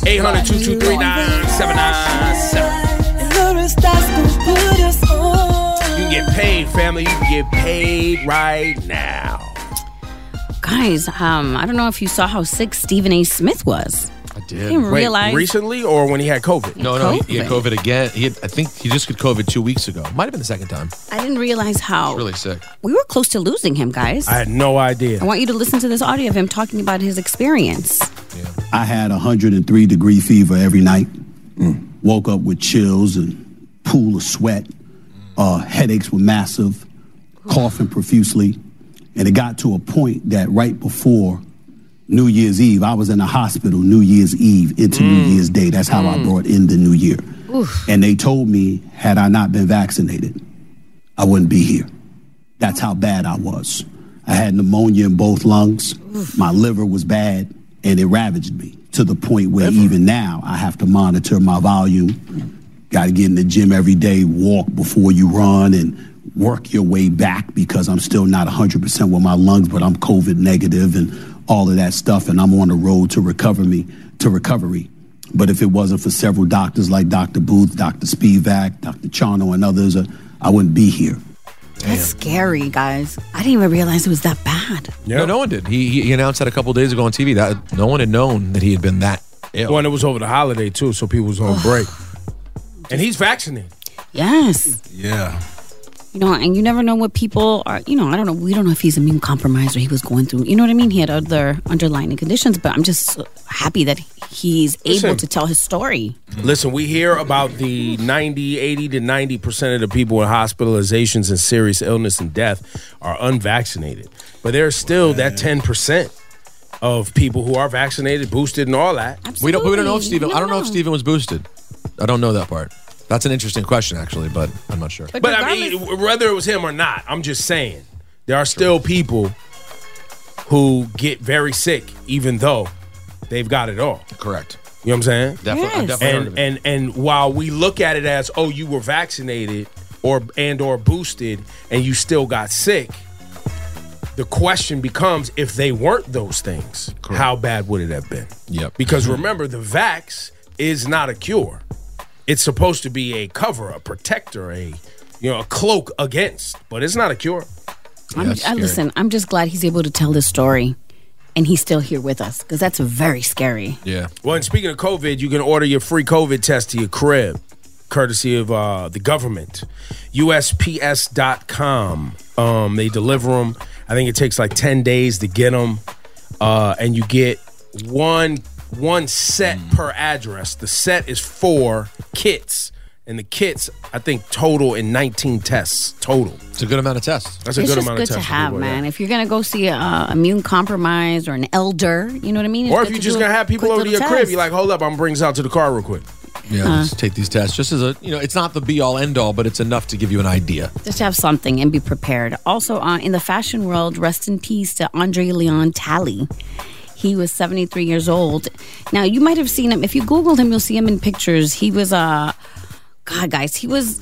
E: 800-223-9797. You can get paid, family. You can get paid right now.
F: Guys, I don't know if you saw how sick Stephen A. Smith was.
K: I did.
F: didn't realize.
E: Recently or when he had COVID?
K: No, he had COVID again. I think he just got COVID 2 weeks ago. Might have been the second time.
F: I didn't realize how
K: Really sick.
F: we were close to losing him, guys.
E: I had no idea.
F: I want you to listen to this audio of him talking about his experience.
U: I had 103-degree fever every night. Woke up with chills and pool of sweat. Headaches were massive, coughing profusely. And it got to a point that right before New Year's Eve, I was in the hospital New Year's Eve into New Year's Day. That's how I brought in the new year. And they told me, had I not been vaccinated, I wouldn't be here. That's how bad I was. I had pneumonia in both lungs. My liver was bad, and it ravaged me to the point where even now I have to monitor my volume. Got to get in the gym every day, walk before you run, and work your way back because I'm still not 100% with my lungs, but I'm COVID negative and all of that stuff, and I'm on the road to recovery. But if it wasn't for several doctors like Dr. Booth, Dr. Spivak, Dr. Chano, and others, I wouldn't be here.
F: That's scary, guys. I didn't even realize it was that bad.
K: Yeah, no one did. He announced that a couple days ago on TV that no one had known that he had been that ill.
E: Well, and it was over the holiday too, so people was on break. And he's vaccinated.
F: Yes.
H: Yeah.
F: You know, and you never know what people are, I don't know. We don't know if he's immune compromised or he was going through, you know what I mean? He had other underlying conditions, but I'm just so happy that he's able to tell his story.
E: Listen, we hear about the 80 to 90% of the people in hospitalizations and serious illness and death are unvaccinated. But there's still that 10%. of people who are vaccinated, boosted, and all that.
K: We don't know if Steven. I don't know if Steven was boosted. I don't know that part. That's an interesting question, actually, but I'm not sure.
E: But I mean, whether it was him or not, I'm just saying there are still people who get very sick, even though they've got it all.
K: Correct.
E: You know what I'm saying?
K: Definitely. Yes. I've definitely heard of it.
E: And while we look at it as, oh, you were vaccinated or boosted and you still got sick, the question becomes, if they weren't those things, how bad would it have been?
K: Yep.
E: Because remember, the vax is not a cure. It's supposed to be a cover, a protector, a cloak against, but it's not a cure.
F: Listen, I'm just glad he's able to tell this story. And he's still here with us, because that's very scary.
K: Yeah.
E: Well, and speaking of COVID, you can order your free COVID test to your crib, courtesy of the government. USPS.com. They deliver them. I think it takes like 10 days to get them. And you get one set per address. The set is 4 kits. And the kits, I think, total in 19 tests total.
K: It's a good amount of tests.
E: That's a good amount of tests.
F: It's just good to have, man. If you're going to go see an immune compromised or an elder, you know what I mean?
E: Or if you're just going to have people over to your crib, you're like, hold up, I'm going to bring this out to the car real quick.
K: Yeah, just take these tests. Just as it's not the be-all, end-all, but it's enough to give you an idea.
F: Just have something and be prepared. Also, in the fashion world, rest in peace to Andre Leon Talley. He was 73 years old. Now, you might have seen him. If you Googled him, you'll see him in pictures. He was God, guys, he was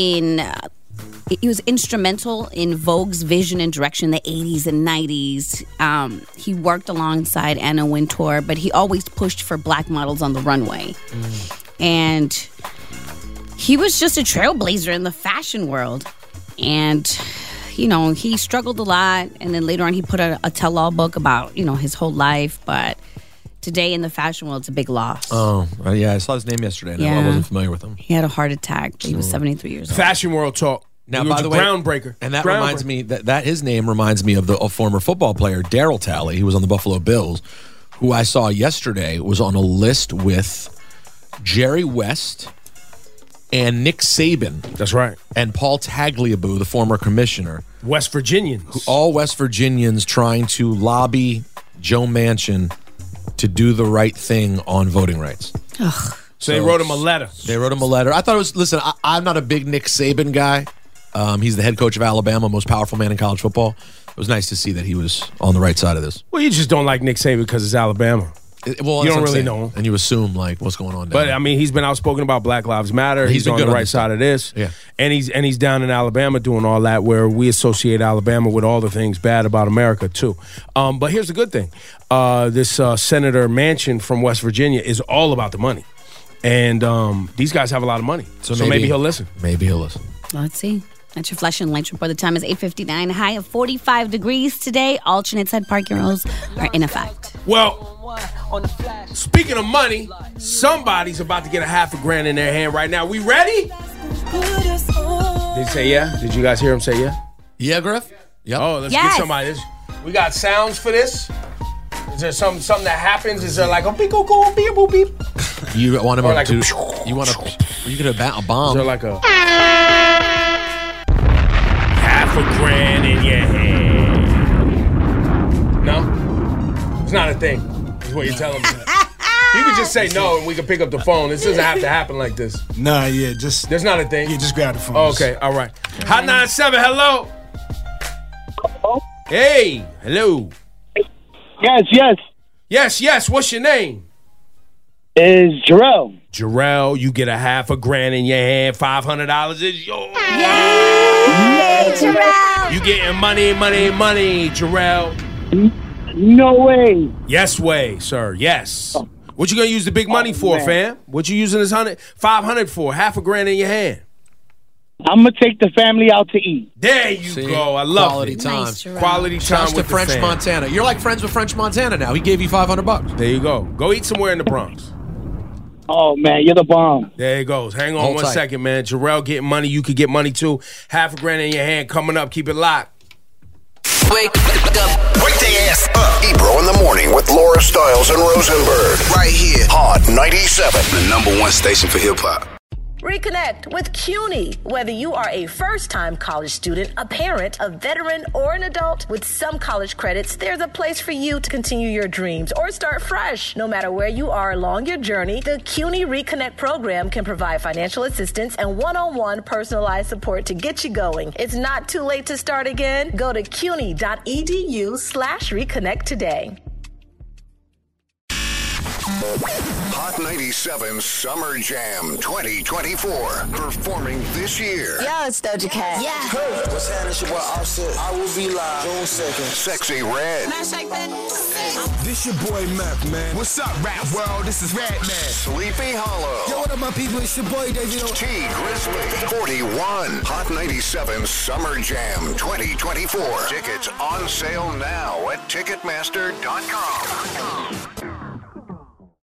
F: instrumental in Vogue's vision and direction in the 80s and 90s. He worked alongside Anna Wintour, but he always pushed for black models on the runway. And he was just a trailblazer in the fashion world. And, he struggled a lot. And then later on, he put a tell-all book about, his whole life. But today in the fashion world, it's a big loss.
K: Oh, yeah. I saw his name yesterday. And I wasn't familiar with him.
F: He had a heart attack, but he was 73 years old.
E: Fashion world talk.
K: Now, by the way,
E: groundbreaker.
K: And that reminds me that his name reminds me of a former football player, Darryl Talley. He was on the Buffalo Bills, who I saw yesterday was on a list with Jerry West and Nick Saban.
E: That's right.
K: And Paul Tagliabue, the former commissioner.
E: West Virginians.
K: All West Virginians trying to lobby Joe Manchin to do the right thing on voting rights.
F: Ugh.
E: So they wrote him a letter.
K: They wrote him a letter. I thought it was, listen, I'm not a big Nick Saban guy. He's the head coach of Alabama, most powerful man in college football. It was nice to see that he was on the right side of this.
E: Well, you just don't like Nick Saban because it's Alabama. You don't really know him.
K: And you assume, what's going on down
E: But,
K: there.
E: I mean, he's been outspoken about Black Lives Matter. He's on the right side of this.
K: Yeah.
E: And he's down in Alabama doing all that, where we associate Alabama with all the things bad about America, too. But here's the good thing. This Senator Manchin from West Virginia is all about the money. And these guys have a lot of money. So maybe he'll listen.
K: Maybe he'll listen.
F: Let's see. That's your Flash and Lights report. The time is 8:59. High of 45 degrees today. Alternate side parking rules are in effect.
E: Well, speaking of money, somebody's about to get $500,000 in their hand right now. We ready? Did he say yeah? Did you guys hear him say yeah?
K: Yeah, Griff? Yep.
E: Oh, let's get somebody. We got sounds for this. Is there something that happens? Is there like a beep, beep, beep, beep, beep?
K: You want him
E: Or like
K: to?
E: a-
K: You want to? You could have a bomb.
E: Is there like a $500,000 in your hand? No, it's not a thing. Is what you're telling me. You can just say no, and we can pick up the phone. This doesn't have to happen like this.
H: Nah, yeah, just
E: There's not a thing.
H: yeah, just grab the phone.
E: Okay, all right. Hot 97, hello. Hey, hello. Yes. What's your name?
C: Is Jarrell.
E: Jarrell, you get $500,000 in your hand. $500 is yours.
F: Yay, Jarrell.
E: You getting money, Jarrell.
C: No way.
E: Yes way, sir. Yes. What you gonna use the big money for, fam? What you using this $500 for? $500,000 in your hand.
C: I'm gonna take the family out to eat.
E: There you go. I love
K: Quality
E: it.
K: time.
F: Nice, Jarrell.
E: Quality time
K: Shouts to
E: with the
K: French
E: fam.
K: Montana. You're like friends with French Montana now. He gave you $500.
E: There you go. Go eat somewhere in the Bronx.
C: Oh man, you're the bomb.
E: There he goes. Hang on
K: Hold
E: one
K: tight.
E: second, man. Jarrell getting money. You could get money too. $500,000 in your hand. Coming up. Keep it locked.
B: Wake their ass up. Ebro in the morning with Laura Stiles and Rosenberg.
D: Right here.
B: Hot 97.
R: The #1 station for hip hop.
A: Reconnect with CUNY. Whether you are a first-time college student, a parent, a veteran, or an adult, with some college credits, there's a place for you to continue your dreams or start fresh. No matter where you are along your journey, the CUNY Reconnect program can provide financial assistance and one-on-one personalized support to get you going. It's not too late to start again. Go to cuny.edu/reconnect today.
B: Hot 97 Summer Jam 2024. Performing this year.
T: Yo, it's Doja Cat.
B: Yeah.
T: Hey, what's happening? It's your boy Offset. I will be live June 2nd.
B: Sexy Red.
M: This your boy Mac, man. What's up, rap world? This is Red Man.
B: Sleepy Hollow.
T: Yo, what up, my people? It's your boy David.
B: T Grizzly. 41. Hot 97 Summer Jam 2024. Tickets on sale now at Ticketmaster.com.